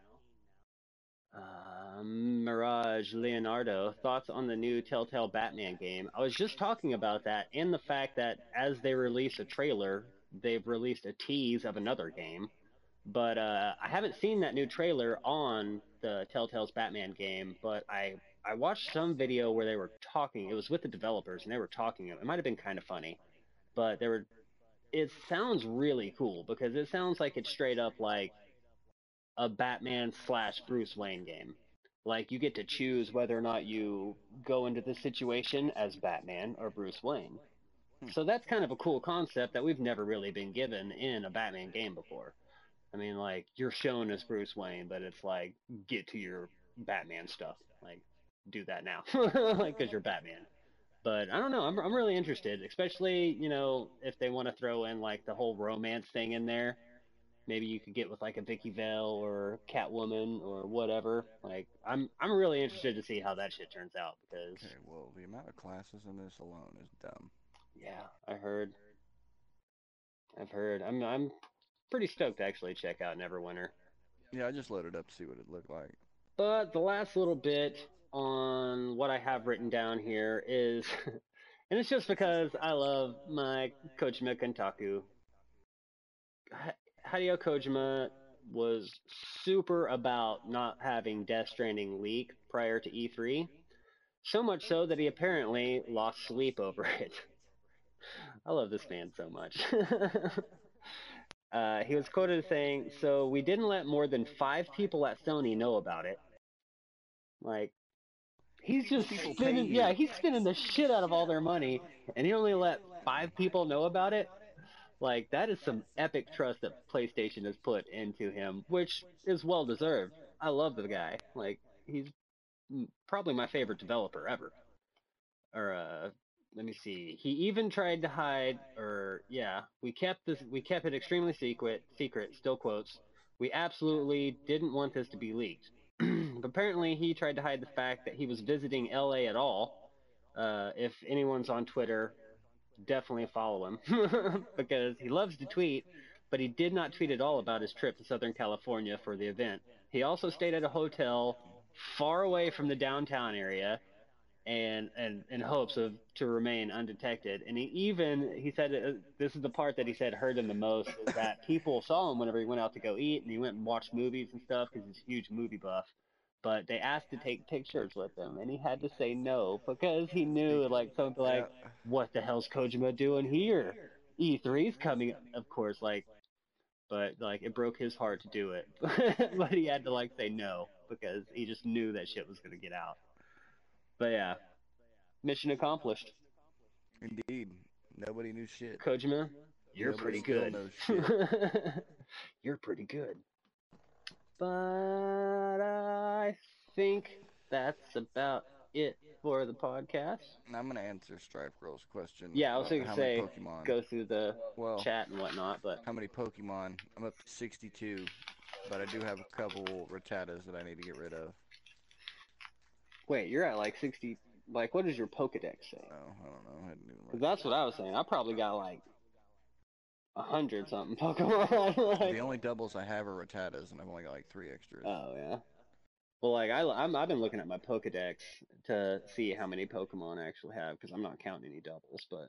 Uh, Mirage Leonardo, thoughts on the new Telltale Batman game? I was just talking about that and the fact that as they release a trailer, they've released a tease of another game. But uh, I haven't seen that new trailer on the Telltale's Batman game, but I I watched some video where they were talking. It was with the developers, and they were talking. It might have been kind of funny, but they were. It sounds really cool because it sounds like it's straight up like a Batman slash Bruce Wayne game. Like you get to choose whether or not you go into the situation as Batman or Bruce Wayne. Hmm. So that's kind of a cool concept that we've never really been given in a Batman game before. I mean, like you're shown as Bruce Wayne, but it's like get to your Batman stuff. Like do that now, like because you're Batman. But I don't know. I'm I'm really interested, especially you know if they want to throw in like the whole romance thing in there. Maybe you could get with like a Vicky Vale or Catwoman or whatever. Like I'm I'm really interested to see how that shit turns out because Okay, well, the amount of classes in this alone is dumb. yeah, I heard. I've heard. I'm I'm pretty stoked to actually check out Neverwinter. Yeah, I just loaded up to see what it looked like. But the last little bit on what I have written down here is, and it's just because I love my Kojima Kentaku. Hideo Kojima was super about not having Death Stranding leak prior to E three, so much so that he apparently lost sleep over it. I love this man so much. uh, he was quoted as saying, "So we didn't let more than five people at Sony know about it." Like, he's just people pay spending, you. yeah, he's spending the shit out of all their money, and he only let five people know about it. Like, that is some epic trust that PlayStation has put into him, which is well deserved. I love the guy. Like, he's probably my favorite developer ever. Or, uh, let me see. He even tried to hide, or yeah, we kept this, we kept it extremely secret. Secret, still quotes. We absolutely didn't want this to be leaked. Apparently, he tried to hide the fact that he was visiting L A at all. Uh, if anyone's on Twitter, definitely follow him because he loves to tweet, but he did not tweet at all about his trip to Southern California for the event. He also stayed at a hotel far away from the downtown area and and in hopes of to remain undetected. And he even he said uh, this is the part that he said hurt him the most is that people saw him whenever he went out to go eat and he went and watched movies and stuff because he's a huge movie buff. But they asked to take pictures with him, and he had to say no because he knew like something Yeah. like, "What the hell's Kojima doing here? E three's coming, of course." Like, but like it broke his heart to do it, but he had to like say no because he just knew that shit was gonna get out. But yeah, mission accomplished. Indeed. Nobody knew shit. Kojima, you're Nobody pretty still good. knows shit. You're pretty good. But I think that's about it for the podcast. And I'm gonna answer Strife Girl's question. Yeah, I was About going to how many say Pokemon. go through the Well, chat and whatnot, but how many Pokemon? I'm up to sixty-two, but I do have a couple Rattatas that I need to get rid of. wait, you're at like sixty. Like, what does your Pokedex say? Oh, I don't know. I hadn't even 'Cause looked. that's what I was saying. I probably got like a hundred something Pokemon. Like, The only doubles I have are Rattatas, and I've only got like three extras. oh yeah. Well, like I, I'm, I've been looking at my Pokedex to see how many Pokemon I actually have because I'm not counting any doubles. But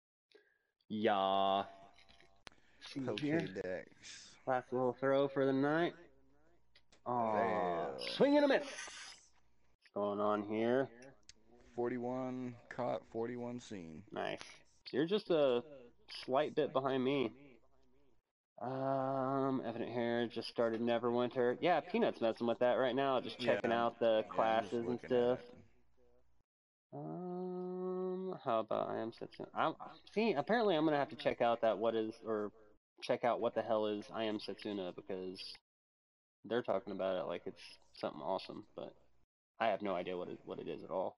yeah, see here. Pokédex. Last little throw for the night. Aw, Fail. swing and a miss. What's going on here? forty-one caught, forty-one seen. Nice. So you're just a slight bit behind me. Um, Evident Hair just started Neverwinter. Yeah, Peanut's messing with that right now, just checking Yeah, out the yeah, classes and stuff. Um, how about I am Setsuna? I'm see. Apparently, I'm gonna have to check out that what is or check out what the hell is I am Setsuna because they're talking about it like it's something awesome, but I have no idea what it what it is at all.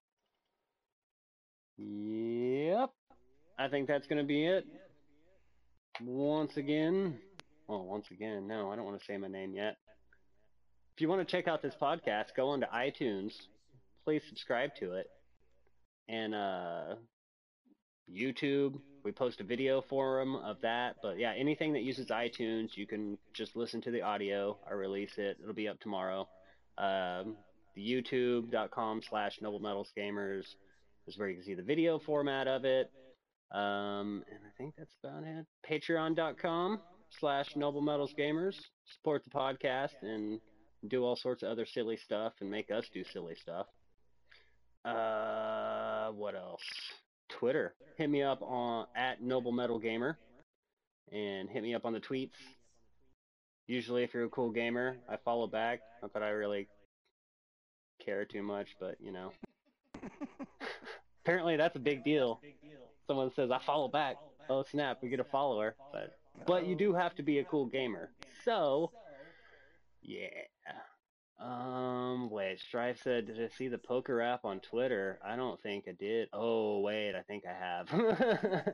Yep, I think that's gonna be it. Once again, well, once again, no, I don't want to say my name yet. If you want to check out this podcast, go onto iTunes. Please subscribe to it. And uh, YouTube, we post a video forum of that. But yeah, anything that uses iTunes, you can just listen to the audio. I release it. It'll be up tomorrow. Um, the youtube.com slash Noble Metals Gamers is where you can see the video format of it. Um, and I think that's about it. Patreon.com slash Noble Metals Gamers. Support the podcast and do all sorts of other silly stuff and make us do silly stuff. Uh, what else? Twitter. Hit me up on at Noble Metal Gamer and hit me up on the tweets. Usually, if you're a cool gamer, I follow back. Not that I really care too much, but you know. Apparently, that's a big deal. Someone says, I follow back. Oh, snap, we get a follower. But but you do have to be a cool gamer. So, yeah. Um, wait, Strife said, did I see the poker app on Twitter? I don't think I did. Oh, wait, I think I have.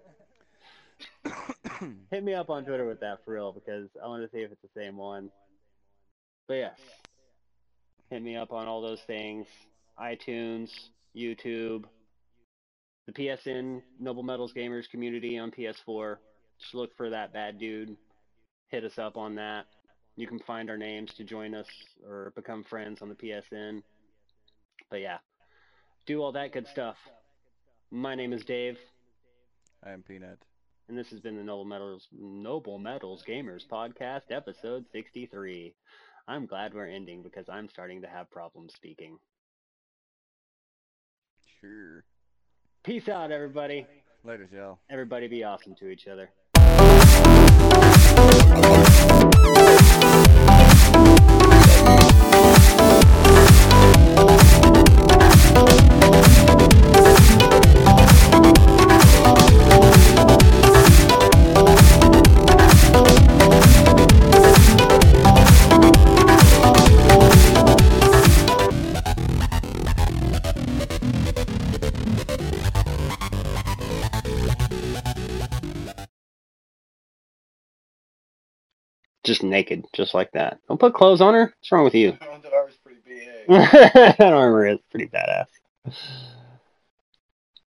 Hit me up on Twitter with that for real because I want to see if it's the same one. But yes, hit me up on all those things. iTunes, YouTube, the P S N Noble Metals Gamers community on P S four. Just look for that bad dude. Hit us up on that. You can find our names to join us or become friends on the P S N. But yeah, do all that good stuff. My name is Dave. I am Peanut. And this has been the Noble Metals Noble Metals Gamers Podcast, episode sixty-three. I'm glad we're ending because I'm starting to have problems speaking. Sure. Peace out, everybody. Later, y'all. Everybody be awesome to each other. Just naked, just like that. Don't put clothes on her. What's wrong with you? That armor's pretty big. That armor is pretty badass.